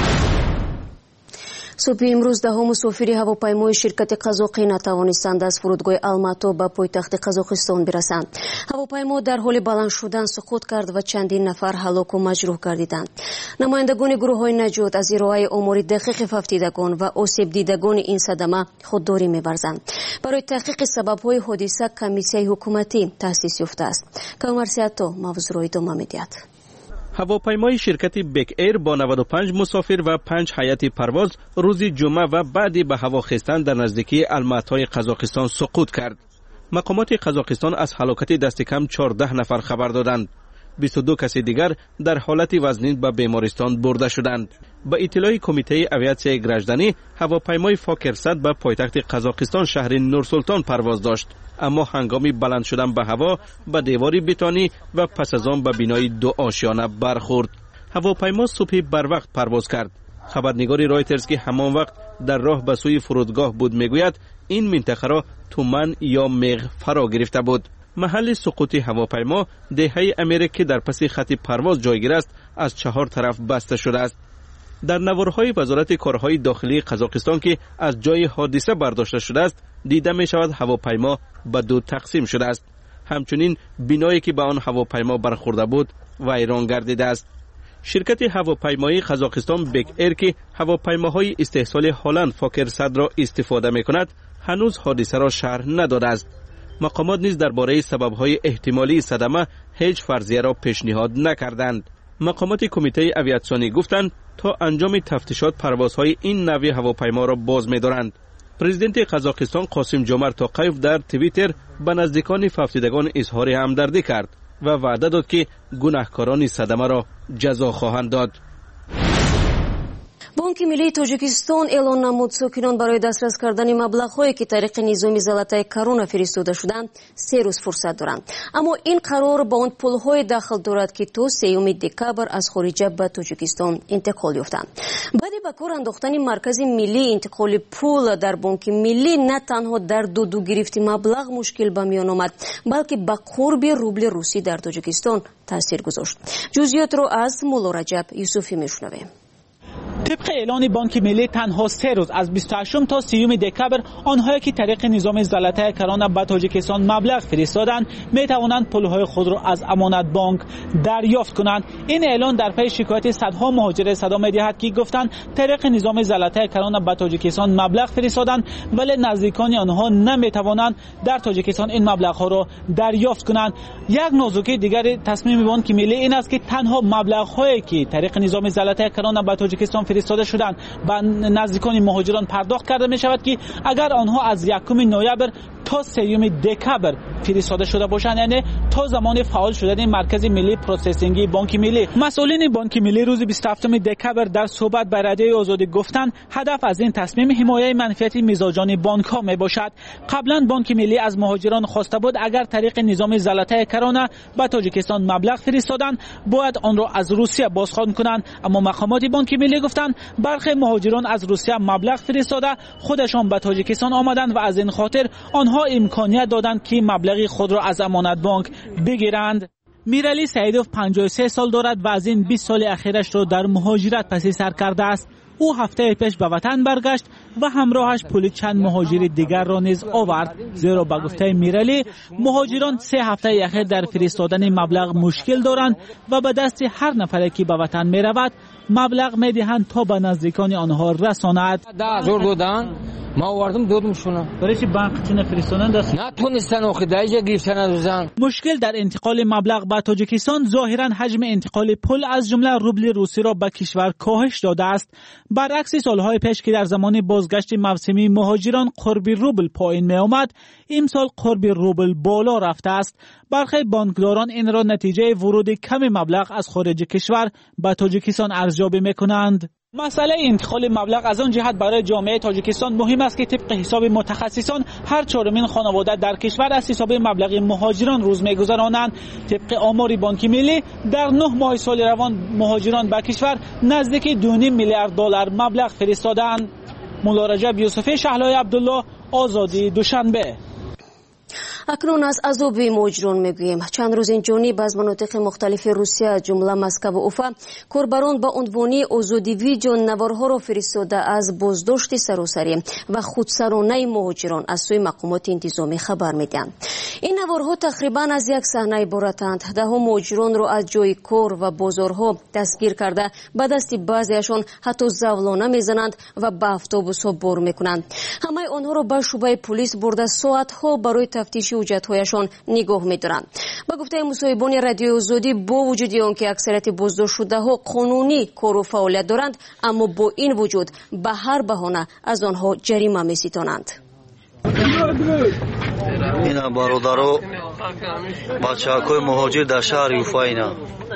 S1: صبح امروز ده مسافری هواپیمای شرکت قزاقی نتوانستند از فرودگاه الماتو به پایتخت قزاقستان برسند. هواپیما در حال بلند شدن سقوط کرد و چندین نفر هلاک و مجروح گردیدند. نمایندگان گروه‌های نجات از ارائه آمار دقیق فوتیدگان و آسیب دیدگان این صدمه خودداری می‌ورزند. برای تحقیق سبب‌های حادثه کمیسیه حکومتی تأسیس یافته است. کامر سیاتو موضوع را ادامه می‌دهد.
S4: هواپیمای شرکت بک ایر با نود و پنج مسافر و پنج هیئت پرواز روز جمعه و بعدی به هوا خیستن در نزدیکی الماتای قزاقستان سقوط کرد. مقامات قزاقستان از هلاکت دست کم چهارده نفر خبر دادند. بیست و دو کس دیگر در حالت وزنین به بیمارستان برده شدند. با اطلاع کمیته اویاسیای گرجدانی، هواپیمای فاکر صد به پایتخت قزاقستان شهر نورسلطان پرواز داشت، اما هنگامی بلند شدن به هوا به دیواری بتانی و پس از آن به بینای دو آشیانه برخورد. هواپیما صبح بر وقت پرواز کرد. خبرنگار رایترز که همان وقت در راه به سوی فرودگاه بود میگوید این منطقه را تومن یا میغ فرا گرفته بود. محل سقوط هواپیما دهه امریکا در پس خط پرواز جایگیر است، از چهار طرف بسته شده است. در نوارهای وزارت کارهای داخلی قزاقستان که از جای حادثه برداشته شده است دیده می شود هواپیما به دو تقسیم شده است. همچنین بینایی که به آن هواپیما برخورده بود ویران گردیده است. شرکت هواپیمایی قزاقستان بک ایر که هواپیماهای استحصال هلند فاکر صد را استفاده می کند هنوز حادثه را شرح نداده است. مقامات نیز درباره سبب‌های احتمالی صدمه هیچ فرضیه را پیشنهاد نکردند. مقامات کمیته اویاسیونی گفتند تا انجام تفتیشات پروازهای این نوع هواپیما را باز می‌دارند. پرزیدنت قزاقستان قاسم جومرت توقیف در توییتر به نزدیکان فوتیدگان اظهار همدردی کرد و وعده داد که گناهکاران صدمه را جزا خواهند داد.
S1: بانک ملی توجیکستان اعلان намуд ساکنان برای دسترس کردن مبلغ‌هایی که طریق نظام زلاتای کرونا فرستاده شدند سه روز فرصت دارند. اما این قرار با آن پول‌های داخل دارد که تا سوم دکبر از خارج به توجیکستان انتقال یافتند. بعد به کار انداختن مرکز ملی انتقال پول در بانک ملی نه تنها در دو دو گرفت مبلغ مشکل به میان آمد، بلکه به قرب روبل روسی در توجیکستان تاثیر گذاشت. جزئیات را از مولا رجب یوسفی میشنویم.
S5: طبق اعلان بانک ملی تنها سه روز از بیست و هشتم تا سیوم دکبر آنهایی که طریق نظام زلاتای کرونا به تاجیکستان مبلغ فرستادند می توانند پولهای خود را از امانت بانک دریافت کنند. این اعلان در پی شکایت صدها مهاجر صدا می‌دهد که گفتند طریق نظام زلاتای کرونا به تاجیکستان مبلغ فرستادند ولی نزدیکان آنها نمی توانند در تاجیکستان این مبلغ ها را دریافت کنند. یک نازوکی دیگر تصمیم بانک ملی این است که تنها مبلغ هایی که طریق نظام زلاتای کرونا به تاجیکستان فرستاده شدند به نزدیکان مهاجران پرداخت کرده می شود که اگر آنها از یکم نوامبر تا سوم دکبر فرستاده شده باشند، یعنی تا زمان فعال شدن مرکز ملی پروسسینگ بانک ملی. مسئولین بانک ملی روز بیست و هفتم دکبر در صحبت با رادیوی آزادی گفتند هدف از این تصمیم حمایت منفعت میزاجان بانک ها می باشد. قبلا بانک ملی از مهاجران خواسته بود اگر طریق نظام زلاتای کرونا به تاجیکستان مبلغ فرستادند باید آن را از روسیه بازخوان کنند، اما مقامات بانک ملی گفتند برخی مهاجران از روسیه مبلغ فرستاده خودشان به تاجیکستان آمدند و از این خاطر آنها امکانیت دادند که مبلغ خود را از امانت بانک بگیرند. میرالی سعیدوف پنجاه و سه سال دارد و از این بیست سال اخیرش را در مهاجرت پس سر کرده است. او هفته پیش به وطن برگشت و همراهش پول چند مهاجر دیگر را نیز آورد، زیرا به گفته میرالی مهاجران سه هفته اخیر در فرستادن مبلغ مشکل دارند و به دست هر نفری که به وطن می رود مبلغ می دهند تا به نزدیکان آنها رساند.
S2: ده هزار دادن ما آوردم دادمشون.
S5: برای چی بانک نفرستادن دست؟
S2: نتونستن آخه دایجا گرفتن از زن.
S5: مشکل در انتقال مبلغ به تاجیکستان ظاهرا حجم انتقال پول از جمله روبل روسی را به کشور کاهش داده است. برعکس سالهای پیش که در زمان بازگشت موسمی مهاجران قرب روبل پایین می آمد، امسال قرب روبل بالا رفته است. برخی بانکداران این را نتیجه ورود کم مبلغ از خارج کشور به تاجیکستان ارزیابی میکنند. مسئله انتقال مبلغ از آن جهت برای جامعه تاجیکستان مهم است که طبق حساب متخصصان هر چهارمین خانواده در کشور از حساب مبلغ مهاجران روز می‌گذرانند. طبق آمار بانک ملی در نه ماه سال روان مهاجران به کشور نزدیک دو و نیم میلیارد دلار مبلغ فرستادند. مولا رجب یوسفی، شهلای عبدالله، آزادی، دوشنبه.
S1: اکنون از عذاب مهاجران میگوییم. چند روز این جانب از مناطق مختلف روسیه جمله مسکو و اوفا کاربران با عنوان آزادی ویدیو نوارها را فرستاده از بازداشت سراسری و خودسرانه مهاجران از سوی مقامات انتظامی خبر میدهند. این نوارها تقریبا از یک صحنه عبارتند. دهها مهاجران را از جای کار و بازارها دستگیر کرده به دست بعضیشان حتی زولانه میزنند و به اتوبوس‌ها بار میکنند. همه آنها را به شعبه پلیس برده ساعتها برای تفتیش حجت‌هایشان نگاه می‌دارند. با گفته مصاحبان رادیو آزادی، با وجود آنکه اکثریت بازداشت شده‌ها قانونی کار و فعالیت دارند، اما با این وجود به هر بهانه از آنها جریمه می‌ستانند.
S10: اینا برادرها بچه‌های مهاجر در شهر یوفا اینا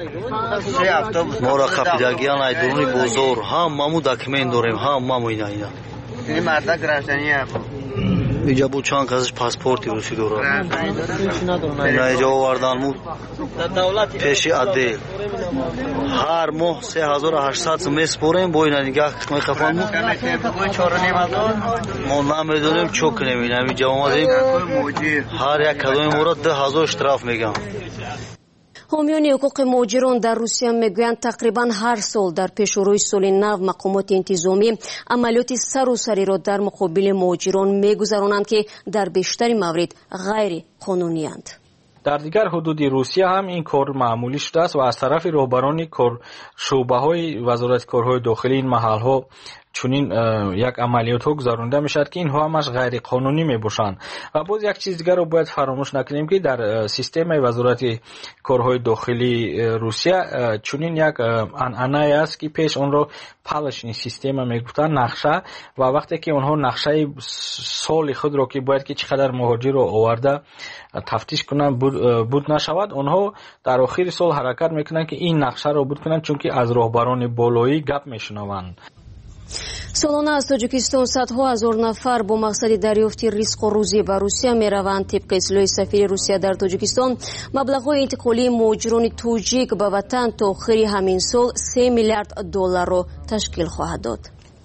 S10: ما را خپیدگیان ای درونی بازار هم مامو دکمنت داریم هم مامو اینا اینا این مرد گرفتنیه اینجا بود چند کسش پاسپورتی روسی دارن اینا اینجا آوردن بود پیش عدل هر ماه سه هزار و هشتصد میسپریم با اینا نگاه کنیم خفن بود ما نمیدونیم چو کنیم اینا اینجا آمدیم هر یک کدوم ما را ده هزار اشتراف میگم.
S1: حامیان حقوق مهاجران در روسیه میگویند تقریبا هر سال در پیشروی سال نو مقامات انتظامی عملیات سراسری را در مقابل مهاجران میگذرانند که در بیشتر موارد غیر قانونی اند.
S20: در دیگر حدود روسیه هم این کار معمولی شده است و از طرف رهبران کار شعبه‌های وزارت کارهای داخلی این محل‌ها چونین یک عملیات ها گذرانده می شد که اینها همش غیر قانونی می باشند. و باز یک چیز دیگر رو باید فراموش نکنیم که در سیستم وزارت کارهای داخلی روسیه چونین یک عنعنه است که پیش اون رو پالش این سیستم می گفتن نقشه و وقتی که اونها نقشه سال خود رو که باید که چقدر مهاجر رو آورده تفتیش کنن بود, بود نشود، اونها در آخر سال حرکت میکنن که این نقشه رو بود کنن، چون که از رهبران بالایی گپ میشنوند.
S1: سالانه از تاجیکستان صدها هزار نفر با مقصد دریافت رزق و روزی به روسیه میروند. طبق اطلاع سفیر روسیه در تاجیکستان مبلغ‌های انتقالی مهاجران تاجیک به وطن تا آخر همین سال سه میلیارد دلار را تشکیل خواهد داد.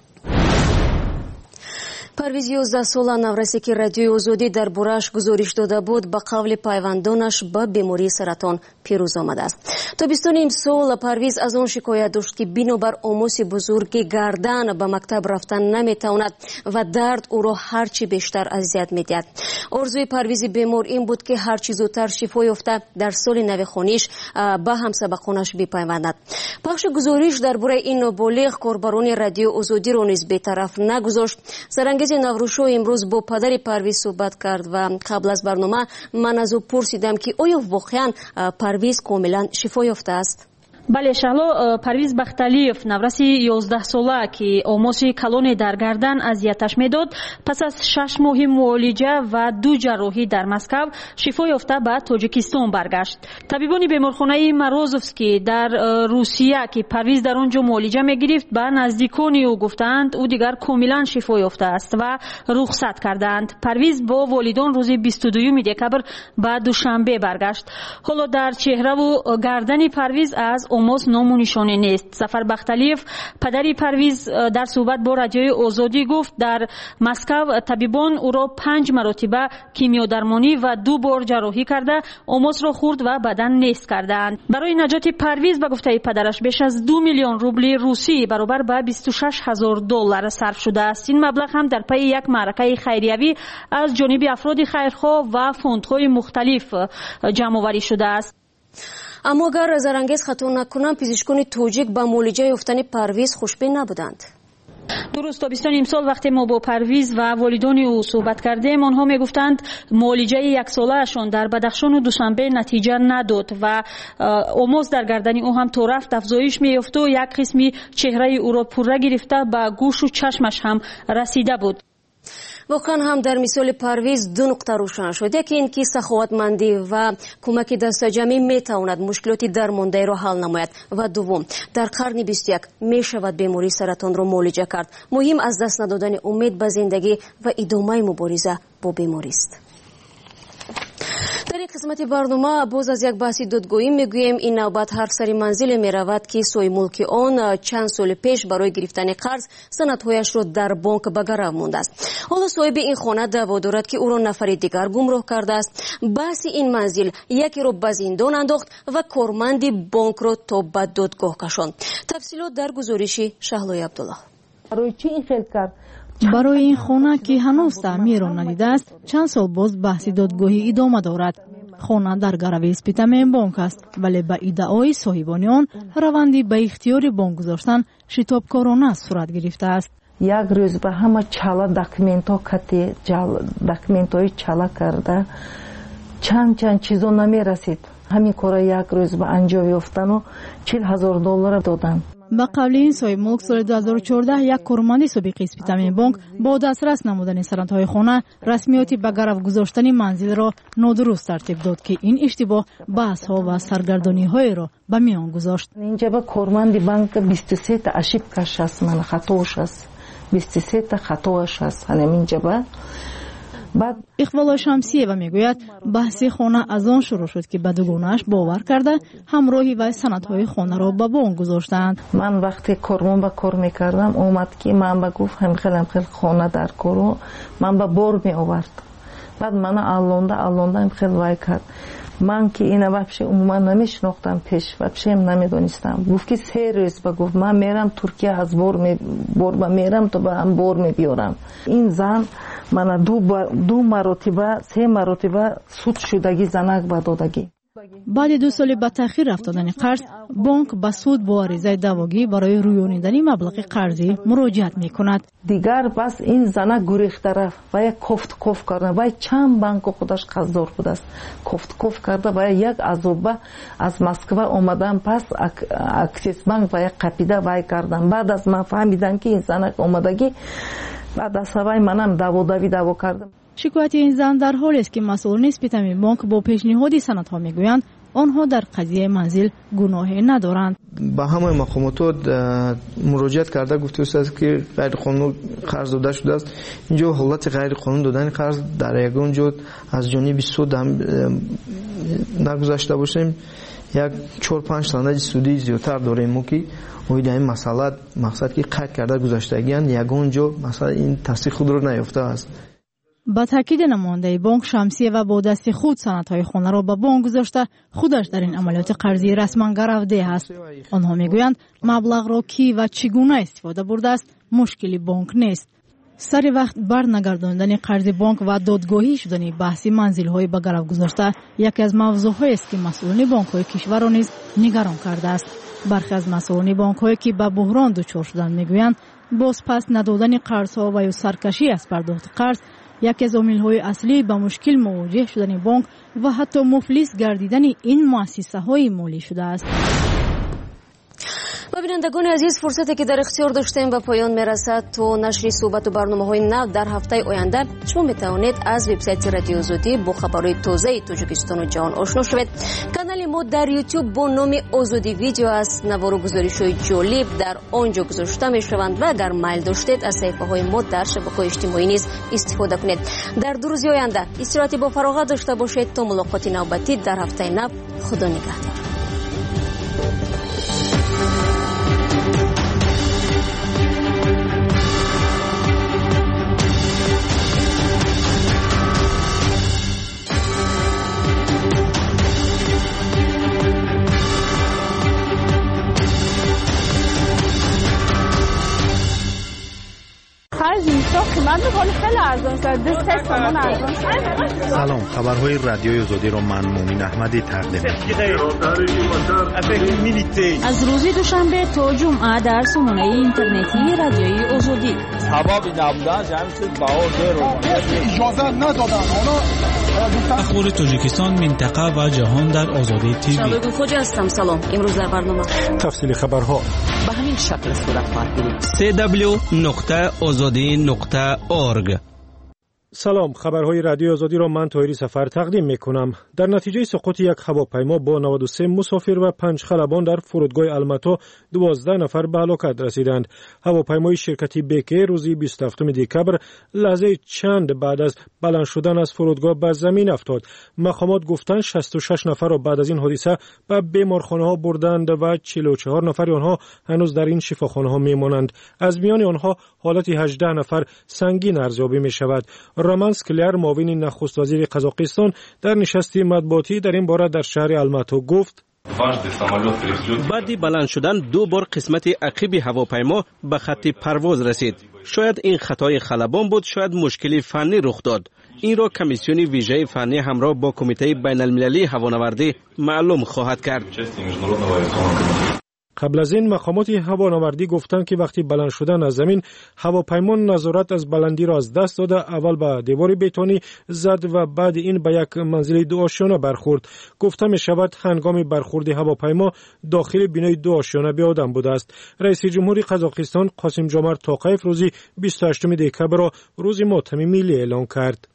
S1: پرویز یازده ساله نورسی که رادیوی آزادی در بورش گزارش داده بود به قول پیوندانش به بیماری سرطان پیروز آمده است. تابستان امسال پرویز از آن شکایت داشت که بنابر آموز بزرگ گردن به مکتب رفتن نمیتواند و درد او را هرچی بیشتر اذیت میدهد. آرزوی پرویز بیمار این بود که هرچی زودتر شفا یافته در سال نو خانیش به همسبقانش بپیوندد. پخش گزارش درباره این نابالغ کاربران رادیو آزادی را نیز بی‌طرف نگذاشت. سرانگیز نوروشو امروز با پدر پرویز صحبت کرد و قبل از برنامه من از او پرسیدم که آیا واقعا پرویز کاملا شفا یافته است؟
S8: بله شهلا، پرویز بختالیف نورسی یازده ساله که آموسی کلون در گردن اذیتش میداد پس از شش ماه معالجه و دو جراحی در مسکو شفا یافته به تاجیکستان برگشت. طبیبان بیمارخانه مروزوفسکی در روسیه که پرویز در آنجا معالجه میگرفت به نزدیکانی او گفتند او دیگر کاملا شفا یافته است و رخصت کردند. پرویز با والدان روز بیست و دو دکبر به دوشنبه برگشت. حالا در چهره و گردن پرویز از آموز نام و نشانه نیست. ظفر بختالیف پدری پرویز در صحبت با رادیوی آزادی گفت در مسکو طبیبان او را پنج مرتبه کیمیا درمانی و دو بار جراحی کرده آموز را خورد و بدن نیست کردند. برای نجات پرویز به گفته پدرش بیش از دو میلیون روبل روسی برابر به بیست و شش هزار دلار صرف شده است. این مبلغ هم در پی یک معرکه خیریوی از جانب افراد خیرخواه و فوندهای مختلف جمع آوری شده است.
S1: اما اگر زرانگیز خطا نکنم پزشکان تاجیک به معالجه یافتن پرویز خوشبین نبودند.
S8: درست تابستان امسال وقتی ما با پرویز و والدان او صحبت کردیم، آنها میگفتند معالجه یک ساله‌شان در بدخشان و دوشنبه نتیجه نداد و آماس در گردن او هم تو رفت افزایش می‌یافت و یک قسمی چهره او را پره گرفته به گوش و چشمش هم رسیده بود.
S1: واقعا هم در مثال پرویز دو نقطه روشن شد. یکی این که سخاوتمندی و کمک دست جمعی میتواند مشکلات درمانده را حل نماید و دوم در قرن بیست و یک میشود بیماری سرطان را معالجه کرد. مهم از دست ندادن امید به زندگی و ادامه مبارزه با بیماری است. در این قسمت برنامه باز از یک بحث دادگاهی میگوییم. این نوبت هر سری منزل می رود که صاحب ملک آن چند سال پیش برای گرفتن قرض سندهایش را در بانک به گرو مانده است. حالا صاحب این خانه دعوا دارد که او را نفر دیگر گمراه کرده است. بحث این منزل یکی را به زندان انداخت و کارمند بانک را تا به دادگاه کشاند. تفصیلات در گزارش شهلای عبدالله.
S9: برای چی این خیل کرد؟
S11: برای این خانه که هنوز تعمیر را ندیده است چند سال باز بحث دادگاهی ادامه دارد. خانه در گرو اسپیتامین بانک است ولی به ادعای صاحبان آن روندی به اختیار بانک گذاشتن شتابکارانه صورت گرفته است.
S9: یک روز به همه چالا داکومنت ها کتی داکومنت های چالا کرده چند چند چیزا نمی رسید. همین کار یک روز به انجام یافتن و چهل هزار دلار دادن.
S11: با قبل این صاحب ملک سال دو هزار و چهارده یک کارمند سابق اسپیتامین بانک با دسترس نمودن سندهای خانه رسمیاتی به گرو گذاشتن منزل را نادرست ترتیب داد که این اشتباه بحث ها و سرگردانی های را به میان گذاشت.
S9: اینجا با کارمند بانک بیست و سه تا اشیب کش است، من خطاش است، بیست و سه تا خطاش است. همین اینجا با
S11: بعد اقبال شمسیه و میگوید بحث خانه از آن شروع شد که به دوگانه‌اش باور کرده همراهی و سندهای خانه را به بانک گذاشتند.
S9: من وقتی کارمون با کار میکردم اومد که من با گفت هم خیلی هم خیلی خانه در کارو من با بار می آورد. بعد من الانده الانده هم خیلی وای کرد. من که این وابشه عموما نمیشناختم پیش وابشه هم نمیدونستم. گفت که سه روز با گفت من میرم ترکیه از بار می بار با میرم تو با هم بار می بیارم. این زن من دو دو مرتبه سه مرتبه سود شدگی زنک با دادگی.
S11: بعد دو سال به تأخیر افتادن قرض بانک به سود با عریضه دعواگی برای رویانیدن مبلغ قرضی مراجعت میکند.
S9: دیگر بس این زنک گریخته رفت و یک کفت کف کرده و چند بانک خودش قرضدار بود است. کفت کف کرده و یک عذابه از مسکو اومدن پس اکسیس بانک و یک قپیده وای کردن. بعد از من فهمیدم که این زنک اومدگی بعد از سوای منم دعوا دعوی دعوا کردم.
S11: شکایت این زن در حالی است که مسئولان اسپیتامین بانک با پیشنهاد سندها میگویند آنها در قضیه منزل گناهی ندارند.
S12: با همه مقامات مراجعت کرده گفته است که غیر قانونی قرض داده شده است. اینجا حالت غیر قانونی دادن قرض در یگان جا از جانب سود هم نگذاشته باشیم. یک چهار پنج سند سودی زیادتر داریم ما که اوید این مسئله مقصد که قید کرده گذاشتگیان یگان جا مثلا این تصدیق خود رو نیافته است.
S11: با تاکید نماینده بانک شمسیه و با دست خود سندهای خانه را به بانک گذاشته خودش در این عملیات قرضی رسما گرفته است. آنها میگویند مبلغ را کی و چگونه استفاده برده است مشکلی بانک نیست. سر وقت برنگرداندن قرض بانک و دادگاهی شدن بحث منزل‌های به گرو گذاشته یکی از موضوع‌هایی است که مسئولان بانک‌های کشور را نیز نگران کرده است. برخی از مسئولان بانک‌هایی که به بحران دچار شدند میگویند باز پس ندادن قرض‌ها و یا سرکشی از پرداخت قرض یکی از عامل‌های اصلی به مشکل مواجه شدن بانک و حتی مفلس گردیدن این مؤسسه‌های مالی شده است.
S1: و بینندگان عزیز فرصتی که در اختیار داشتیم و پایان میرسد. تو نشر صحبت و برنامه‌های نو در هفته آینده شما میتوانید از وبسایت رادیو آزادی با خبرهای تازه تاجیکستان و جهان آشنا شوید. کانال ما در یوتیوب با نام آزادی ویدیو است. نوار و گزارش‌های جالب در آنجا گذاشته میشوند و اگر میل داشتید از صفحه‌های ما در شبکه‌های اجتماعی نیز استفاده کنید. در دو روز آینده استراحت با فراغت داشته باشید تا ملاقات نوبتی در هفته نو. خدا نگهدار.
S15: سلام، خبرهای رادیوی آزادی را من مومن احمدی تقدیم
S8: از روز دوشنبه تا جمعه در سامانه اینترنتی رادیوی آزادی
S14: زندگی.
S2: سبب نبودن جمعیت باور رو
S16: اجازه ندادن.
S5: اخبار تاجیکستان، منطقه و جهان در آزادی تیوی.
S1: شبگون خوجا هستم. سلام. امروز در برنامه
S13: تفصیل خبرها
S14: به همین شکل صورت خواهد گرفت.
S4: سی دبلیو نقطه آزادی نقطه اورگ.
S13: سلام، خبرهای رادیو آزادی را من طاهری سفر تقدیم می کنم. در نتیجه سقوط یک هواپیما با نود و سه مسافر و پنج خلبان در فرودگاه الماتو دوازده نفر به هلاکت رسیدند. هواپیمای شرکتی بک روزی بیست و هفتم دکبر لحظه چند بعد از بلند شدن از فرودگاه به زمین افتاد. مقامات گفتند شصت و شش نفر را بعد از این حادثه به بیمارخانه ها بردند و چهل و چهار نفر آنها هنوز در این شفاخانه ها می مانند. از میان آنها حالت هجده نفر سنگین ارزیابی می شود. رمان اسکلیر، معاون نخست وزیر قزاقستان، در نشستی مطبوعاتی در این باره در شهر الماتو گفت:
S4: بعد بلند شدن دو بار قسمت عقب هواپیما به خط پرواز رسید. شاید این خطای خلبان بود، شاید مشکلی فنی رخ داد. این را کمیسیون ویژه فنی همراه با کمیته بین المللی هوانوردی معلوم خواهد کرد.
S13: قبل از این مقامات هوانوردی گفتند که وقتی بلند شدن از زمین، هواپیما نظارت از بلندی را از دست داده، اول به دیوار بتونی زد و بعد این به یک منزل دو آشیانه برخورد. گفته می شود هنگام برخورد هواپیما داخل بینای دو آشیانه به آدم بوده است. رئیس جمهوری قزاقستان قاسم جمعت توقیف روزی بیست و هشتم دکبر را روز ماتم ملی اعلام کرد.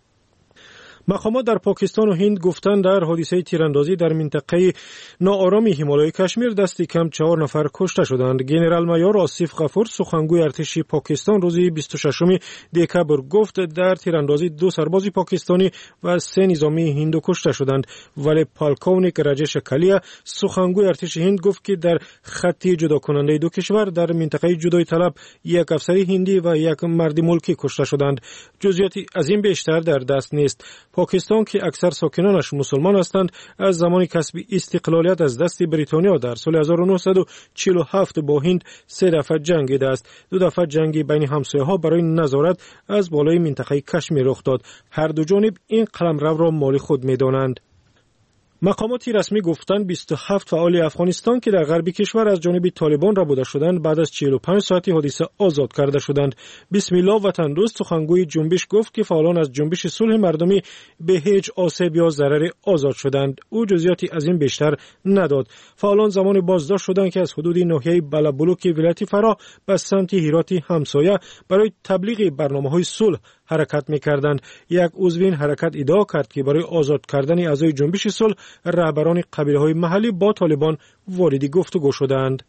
S13: مقامات در پاکستان و هند گفتند در حادثه تیراندازی در منطقه ناآرامی همالای کشمیر دست کم چهار نفر کشته شدند. گنرال مایور آصف غفور، سخنگوی ارتش پاکستان، روزی بیست و ششم دکبر گفت در تیراندازی دو سرباز پاکستانی و سه نظامی هندو کشته شدند. ولی پالکونیک راجش کالیا، سخنگوی ارتش هند، گفت که در خطی جدا کننده دو کشور در منطقه جدای طلب یک افسر هندی و یک مرد ملکی کشته شدند. جزئیاتی از این بیشتر در دست نیست. پاکستان که اکثر ساکنانش مسلمان هستند، از زمان کسب استقلالیت از دست بریتانیا در سال هزار و نهصد و چهل و هفت با هند سه دفعه جنگیده است. دو دفعه جنگی بین همسایه‌ها برای نظارت از بالای منطقه کشمیر رخ داد. هر دو جانب این قلمرو را مال خود می‌دانند. مقاماتی رسمی گفتند بیست و هفت فعال افغانستان که در غرب کشور از جانب طالبان ربوده شدند بعد از چهل و پنج ساعتی حادثه آزاد کرده شدند. بسم الله وطن دوست، سخنگوی جنبش، گفت که فعالان از جنبش صلح مردمی به هیچ آسیب یا ضرری آزاد شدند. او جزئیاتی از این بیشتر نداد. فعالان زمان بازداشت شدند که از حدود ناحیه بلبلوک ولایت فراه به سمت هرات همسایه برای تبلیغ برنامه‌های صلح حرکت می‌کردند. یک عضو این حرکت ادعا کرد که برای آزاد کردن اعضای جنبش صلح رهبران قبیله‌های محلی با طالبان وارد گفتگو شدند.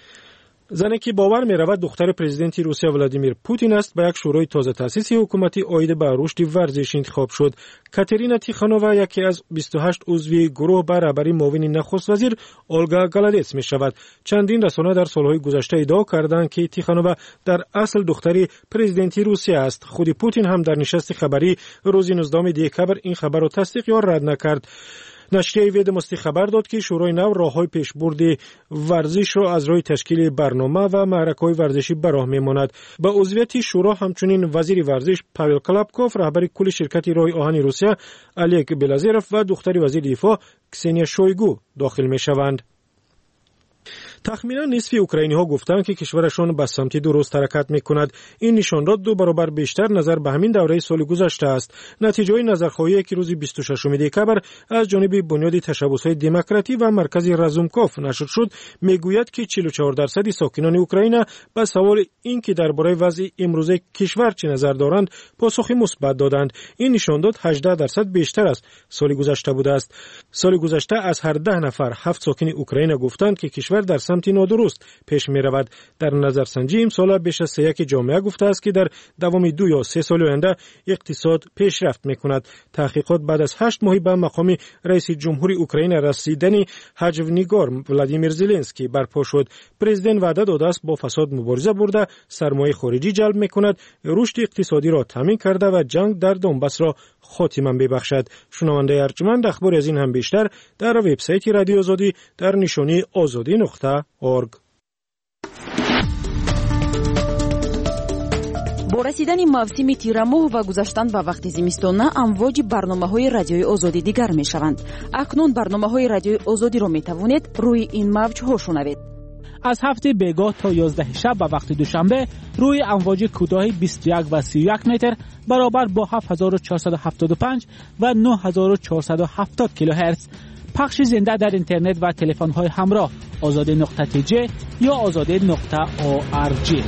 S13: زنی که باور می‌رود دختر پرزیدنت روسیه ولادیمیر پوتین است، به یک شورای تازه تأسیسی حکومتی عاید به رشد ورزش انتخاب شد. کاترینا تیخانووا، یکی از بیست و هشت عضو گروه به رهبری معاون نخست وزیر اولگا گالادتس می‌شود. چندین رسانه در سال‌های گذشته ادعا کردند که تیخانووا در اصل دختری پرزیدنت روسیه است. خود پوتین هم در نشست خبری روز نوزدهم دکبر این خبر را تصدیق یا رد نکرد. نشریه ویدموستی خبر داد که شورای نو راه‌های پیشبرد ورزش را از راه تشکیل برنامه و معرکه‌های ورزشی به راه می‌ماند. به عضویت شورا همچنین وزیر ورزش پاول کلاپکوف، رهبر کل شرکت راه آهن روسیه الیک بلازروف و دختر وزیر دفاع کسنیا شویگو داخل می‌شوند. تخمینا نصف اوکراینی ها گفتند که کشورشان به سمت درست حرکت میکند. این نشان داد دو برابر بیشتر نظر به همین دوره سال گذشته است. نتیجه نظرخواهی که روز بیست و ششم دکبر از جانب بنیاد تشبث‌های دموکراتی و مرکز رزومکوف نشر شد میگوید که چهل و چهار درصد ساکنان اوکراین به سوال این که درباره وضع امروزه کشور چه نظر دارند پاسخی مثبت دادند. این نشان داد هجده درصد بیشتر از سال گذشته بوده است. سال گذشته از هر ده نفر هفت ساکن اوکراین گفتند که کشور در سمت نادرست پیش می رود. در نظرسنجی امسال بیش از سه یک جامعه گفته است که در دوام دو یا سه سال آینده اقتصاد پیشرفت می کند. تحقیقات بعد از هشت ماه به مقام رئیس جمهوری اوکراین رسیدن هجونیگار ولادیمیر زلنسکی برپا شد. پرزیدنت وعده داده است با فساد مبارزه برده، سرمایه خارجی جلب می کند، رشد اقتصادی را تامین کرده و جنگ در دونباس را خاتمه ببخشد. شنونده ارجمند، اخبار از این هم بیشتر در وبسایت رادیو آزادی در نشانی آزادی نقطه اورگ.
S14: با رسیدن موسم تیرماه و گذشتن به وقت زمستان امواج برنامه‌های رادیوی آزادی دیگر می‌شوند. اکنون برنامه‌های رادیوی آزادی را می‌توانید روی این موج ها شنوید.
S5: از هفته بیگاه تا یازده شب به وقت دوشنبه روی امواج کوتاه بیست و یک و سی و یک متر برابر با هفت هزار و چهارصد و هفتاد و پنج و نه هزار و چهارصد و هفتاد کیلوهرتز. پخش زنده در اینترنت و تلفن‌های همراه آزاده نقطه تی جی یا آزاده نقطه او آر جی.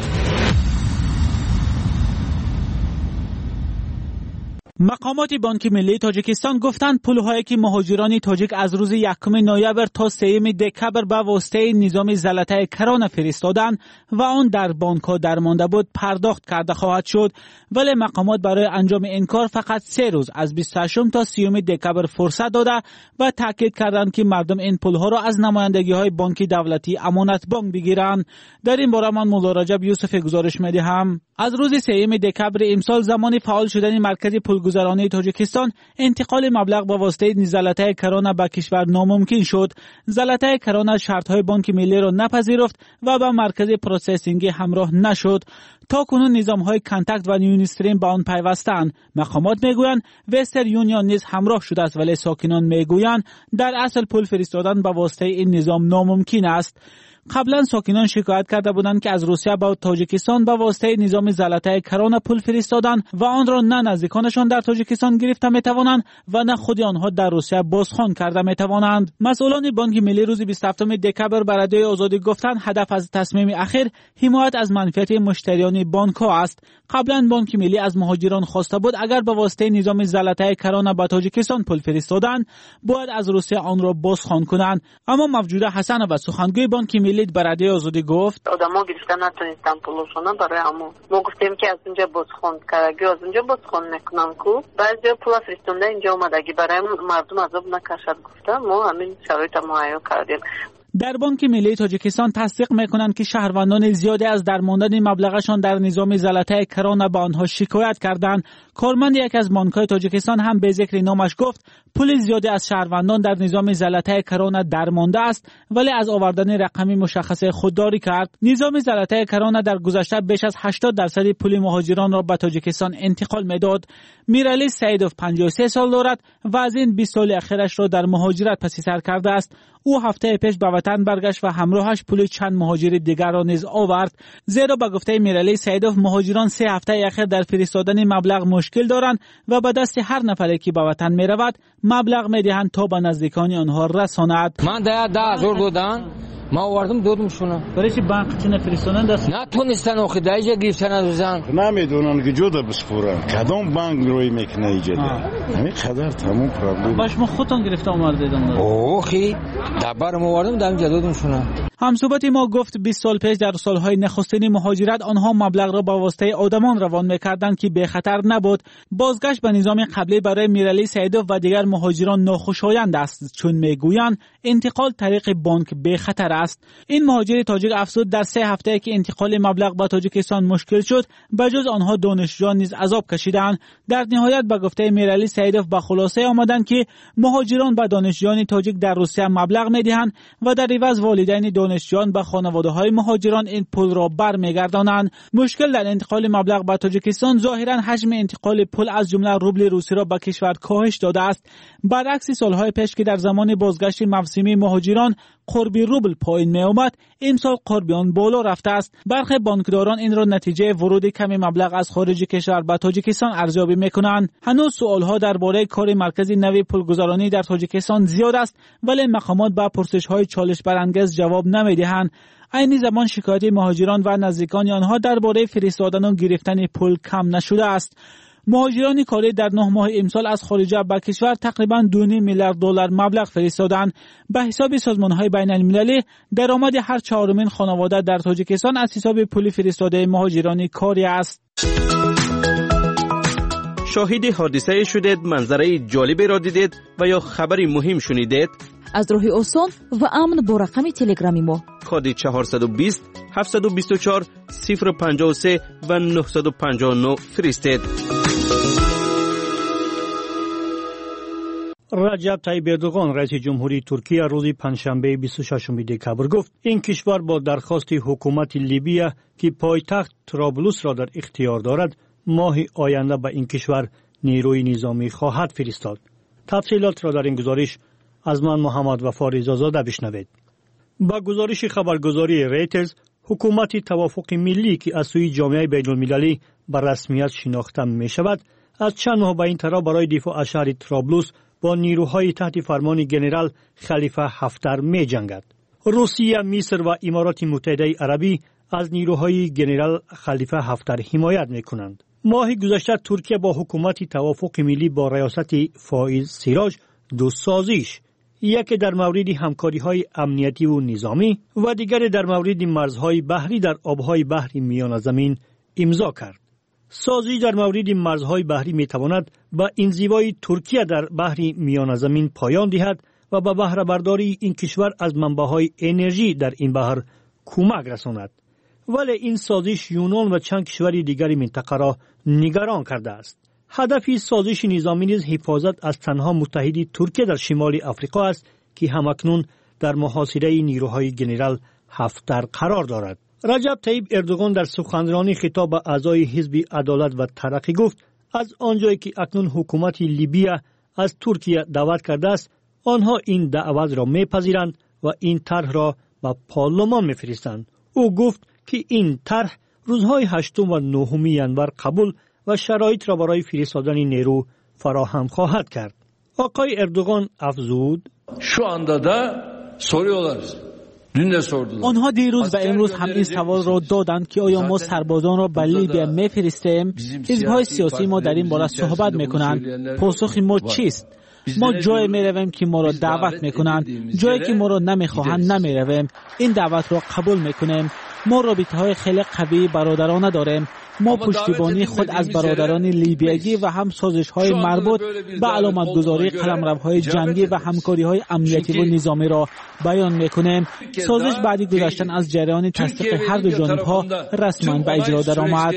S5: مقامات بانک ملی تاجیکستان گفتند پولهایی که مهاجران تاجیک از روز یکم نوامبر تا سوم دکبر به واسطه نظام زلطه کرونا فرستادند و آن در بانک‌ها درمانده بود پرداخت کرده خواهد شد، ولی مقامات برای انجام این کار فقط سه روز از بیست و هشتم تا سوم دکبر فرصت داده و تاکید کردند که مردم این پولها را از نمایندگی‌های بانک دولتی امانت بانک بگیرند. در این باره من مولا رجب یوسف گزارش می‌دهم. از روز سوم دکبر امسال زمان فعال شدن مرکز پولگزارانی تاجیکستان انتقال مبلغ با واسطه زلطه کرونا به کشور ناممکن شد. زلطه کرونا شرط‌های بانک ملی را نپذیرفت و به مرکز پروسسینگ همراه نشد. تا کنون نظام‌های کانتکت و نیونستریم به آن پیوستند. مقامات میگویند وستر یونیون نیز همراه شده است، ولی ساکنان میگویند در اصل پول فرستادن به واسطه این نظام ناممکن است. قبلا ساکنان شکایت کرده بودند که از روسیه به تاجیکستان به واسطه نظام زلطه کرونا پول فرستادن و آن را نه نزدیکانشان در تاجیکستان گرفته میتوانند و نه خود آنها در روسیه بازخوان کرده میتوانند. مسئولان بانک ملی روز بیست و هفتم دکبر بر رادیوی آزادی گفتند هدف از تصمیم اخیر حمایت از منفعت مشتریان بانک‌ها است. قبلا بانک ملی از مهاجران خواسته بود اگر به واسطه نظام زلطه کرونا به تاجیکستان پول فرستادند باید از روسیه آن را بازخوان کنند، اما موجوده حسن و سخنگوی بانک ملی بر رادیوی آزادی گفت
S17: آدما گرفتن نتونستن پولشون برای همون ما گفتیم که از اونجا بازخوان کردگی از اونجا بازخوان میکنن کو بعضی پول فرستونده اینجا اومدگی برای مردم عذاب نکشد گفته ما همین شرایط مهیا کردیم.
S5: در بانک ملی تاجیکستان تصدیق میکنند که شهروندان زیادی از درماندن مبلغشان در نظام زلطه کرونا به آنها شکایت کردند. کارمند یک از بانک‌های تاجیکستان هم به ذکر نامش گفت پول زیادی از شهروندان در نظام زلطه کرونا درمانده است ولی از آوردن رقمی مشخص خودداری کرد. نظام زلطه کرونا در گذشته بیش از هشتاد درصد پول مهاجران را به تاجیکستان انتقال میداد. میرالی سعیدوف پنجاه و سه سال دارد و از این بیست سال اخیرش را در مهاجرت پس سر کرده است. او هفته پیش به وطن برگشت و همراهش پول چند مهاجر دیگر را نیز آورد، زیرا به گفته میرالی سعیدوف مهاجران سه هفته اخیر در فرستادن مبلغ مشکل دارند و به دست هر نفری که به وطن می رود مبلغ می دهند تا به نزدیکان آنها رساند.
S2: من ده ده هزار دادن ما آوردم دادم شونا
S5: برای چی بانک چونه فرستادن دست
S2: نتونستن آخه دایجا گرفتن از زن
S18: نمیدونن که جدا بسپورن کدام بانک روی میکنه ایجاده همین قدر تمام پرابلم
S5: باش ما خودتون گرفته اومد دیدم
S2: اوخی دبر ما آوردم دادم جدادم شونا.
S5: همصحبت ما گفت بیست سال پیش در سالهای نخستین مهاجرت آنها مبلغ را با واسطه آدمان روان می‌کردند که به خطر نبود. بازگشت به نظام قبلی برای میرالی سعیدوف و دیگر مهاجران ناخوشایند است، چون میگویند انتقال طریق بانک به خطر است. این مهاجر تاجیک افزود در سه هفته که انتقال مبلغ به تاجیکستان مشکل شد بجز آنها دانشجویان نیز عذاب کشیدند. در نهایت به گفته میرالی سعیدوف به خلاصه آمدند که مهاجران به دانشجویان تاجیک در روسیه مبلغ میدهند و در عوض والدین دانشجویان به خانواده‌های مهاجران این پول را برمیگردانند. مشکل در انتقال مبلغ به تاجیکستان ظاهرا حجم انتقال پول از جمله روبل روسی را به کشور کاهش داده است، برعکس سالهای پیش که در زمان بازگشت موسمی مهاجران قربی روبل پایین می آمد، امسال قربی آن بالا رفته است. برخی بانکداران این را نتیجه ورود کمی مبلغ از خارج کشور به تاجیکستان ارزیابی میکنند. هنوز سوالها درباره کار مرکز نوی پولگزارانی در تاجیکستان زیاد است، ولی مقامات به پرسش‌های چالش برانگیز جواب نمیدهند. عین زمان شکایت مهاجران و نزدیکان آنها درباره فرستادن و گرفتن پول کم نشده است. مهاجران کاری در نه ماه امسال از خارج به کشور تقریباً دو میلیارد دلار مبلغ فرستادند. به حساب سازمان‌های بین‌المللی درآمد هر چهارمین خانواده در تاجیکستان از حساب پول فرستاده مهاجران کاری است.
S4: شاهد حادثه شدید، منظره جالبی را دیدید و یا خبری مهم شنیدید؟
S14: از راه آسان و امن با رقم تلگرامی ما
S4: کد چهارصد و بیست هفتصد و بیست و چهار صفر پنجاه و سه و نهصد و پنجاه و نه فرستید.
S19: رجب طیب اردوغان رئیس جمهوری ترکیه روز پنجشنبه بیست و ششم دکبر گفت این کشور با درخواست حکومت لیبیا که پایتخت طرابلس را در اختیار دارد ماه آینده به این کشور نیروی نظامی خواهد فرستاد. تفصیلات را در این گزارش از من محمد وفا رضازاده بشنوید. با گزارش خبرگزاری ریترز، حکومت توافق ملی که از سوی جامعه بین‌المللی به رسمیت شناخته می شود، از چند ماه به این طرف برای دفاع از شهر طرابلس با نیروهای تحت فرمان جنرال خلیفه حفتر می جنگد. روسیه، مصر و امارات متحده عربی از نیروهای جنرال خلیفه حفتر حمایت می کنند. ماه گذشته ترکیه با حکومت توافق ملی با ریاست فائز سیراج دو سازش، یکی در مورد همکاری‌های امنیتی و نظامی و دیگری در مورد مرزهای بحری در آبهای بحر میان زمین امضا کرد. سازش در مورد مرزهای بحری می‌تواند به انزوای ترکیه در بحر میان زمین پایان دهد و به بهره برداری این کشور از منبع‌های انرژی در این بحر کمک رساند. ولی این سازش یونان و چند کشور دیگر منطقه را نگران کرده است. هدف سازش نظامی نیز حفاظت از تنها متحد ترکیه در شمال افریقا است که همکنون در محاصره نیروهای جنرال حفتر قرار دارد. رجب طیب اردوغان در سخنرانی خطاب به اعضای حزب عدالت و ترقی گفت از آنجایی که اکنون حکومت لیبیا از ترکیه دعوت کرده است، آنها این دعوت را میپذیرند و این طرح را به پارلمان میفرستند. او گفت که این طرح روزهای هشتم و نهم ژانویه قبول و شرایط را برای فرستادن نیرو فراهم خواهد کرد. آقای اردوغان افزود:
S6: şu anda da soruyorlar. Dün de sordular.
S5: آنها دیروز و امروز هم این سوال را دادند که آیا ما سربازان را به لیبیا میفرستیم؟ حزب‌های سیاسی ما در این باره صحبت میکنند. پاسخ ما چیست؟ ما جای میرویم که ما را دعوت میکنند، جایی که ما را نمیخواهند نمیرویم. این دعوت را قبول میکنیم. ما رابطه های خیلی قوی برادرانه داریم. ما پشتیبانی خود از برادران لیبیایی و هم سازش های مربوط به علامت گذاری قلمروهای جنگی و همکاری های امنیتی و نظامی را بیان میکنیم. سازش بعدی گذشتن از جریان تصدیق هر دو جانب ها رسما به اجرا درآمد.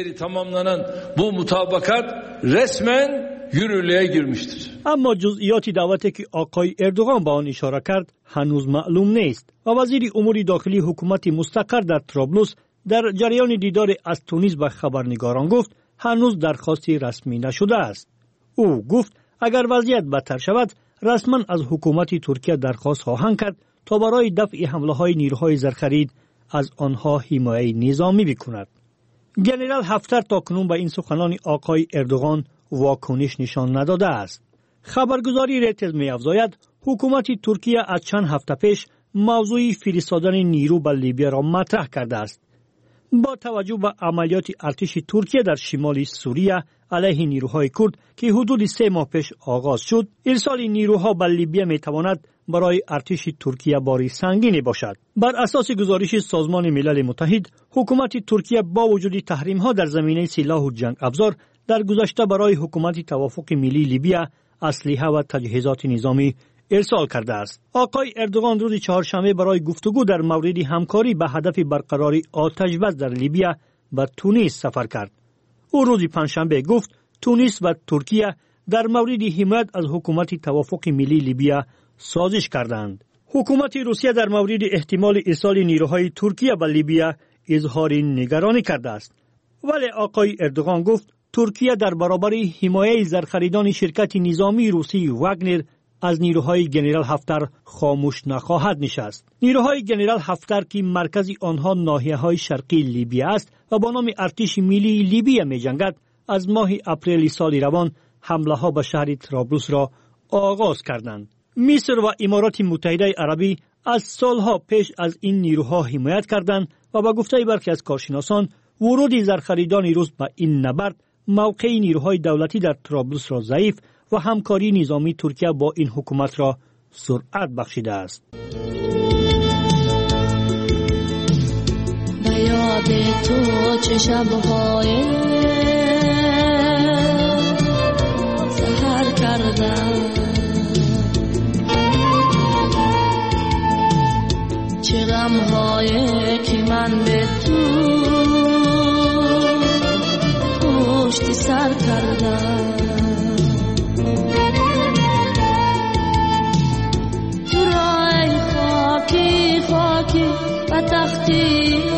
S6: bu mutabakat resmen yürürlüğe girmiştir.
S19: اما جزئیات دعوتی که آقای اردوغان به آن اشاره کرد هنوز معلوم نیست و وزیر امور داخلی حکومت مستقر در طرابلس در جریان دیدار از تونس به خبرنگاران گفت هنوز درخواستی رسمی نشده است. او گفت اگر وضعیت بدتر شود رسما از حکومت ترکیه درخواست خواهند کرد تا برای دفع حمله های نیروهای زرخرید از آنها حمایت نظامی بکند. جنرال حفتر تاکنون به این سخنان آقای اردوغان واکنش نشان نداده است. خبرگزاری ریترز می‌افزاید حکومت ترکیه از چند هفته پیش موضوع فرستادن نیرو به لیبیا را مطرح کرده است. با توجه به عملیات ارتش ترکیه در شمال سوریه علیه نیروهای کرد که حدود سه ماه پیش آغاز شد، ارسال نیروها به لیبیا می‌تواند برای ارتش ترکیه باری سنگینی باشد. بر اساس گزارش سازمان ملل متحد، حکومت ترکیه با وجود تحریم‌ها در زمینه سلاح و جنگ افزار در گذشته برای حکومت توافق ملی لیبیا اسلحه و تجهیزات نظامی ارسال کرده است. آقای اردوغان روز چهارشنبه برای گفتگو در مورد همکاری به هدف برقراری آتش بس در لیبیا به تونس سفر کرد. او روز پنجشنبه گفت تونس و ترکیه در مورد حمایت از حکومت توافق ملی لیبیا سازش کردند. حکومت روسیه در مورد احتمال ارسال نیروهای ترکیه به لیبیا اظهار نگرانی کرده است. ولی آقای اردوغان گفت ترکیه در برابر حمایت زرخریدان شرکت نظامی روسی واگنر از نیروهای جنرال حفتر خاموش نخواهد نشست. نیروهای جنرال حفتر که مرکز آنها ناحیه‌های شرقی لیبیا است و با نام ارتش ملی لیبیا می‌جنگد، از ماه اپریل سال روان حمله‌ها به شهر طرابلس را آغاز کردند. مصر و امارات متحده عربی از سالها پیش از این نیروها حمایت کردند و با گفته برخی از کارشناسان ورود زرخریدان روس به این نبرد موقع نیروهای دولتی در طرابلس را ضعیف و همکاری نظامی ترکیه با این حکومت را سرعت بخشیده است.
S21: به یاد تو چه شب‌های سحر کردم، چه غم‌های که من به تو پشت سر کردم. تو را ای خاکی خاکی و تختی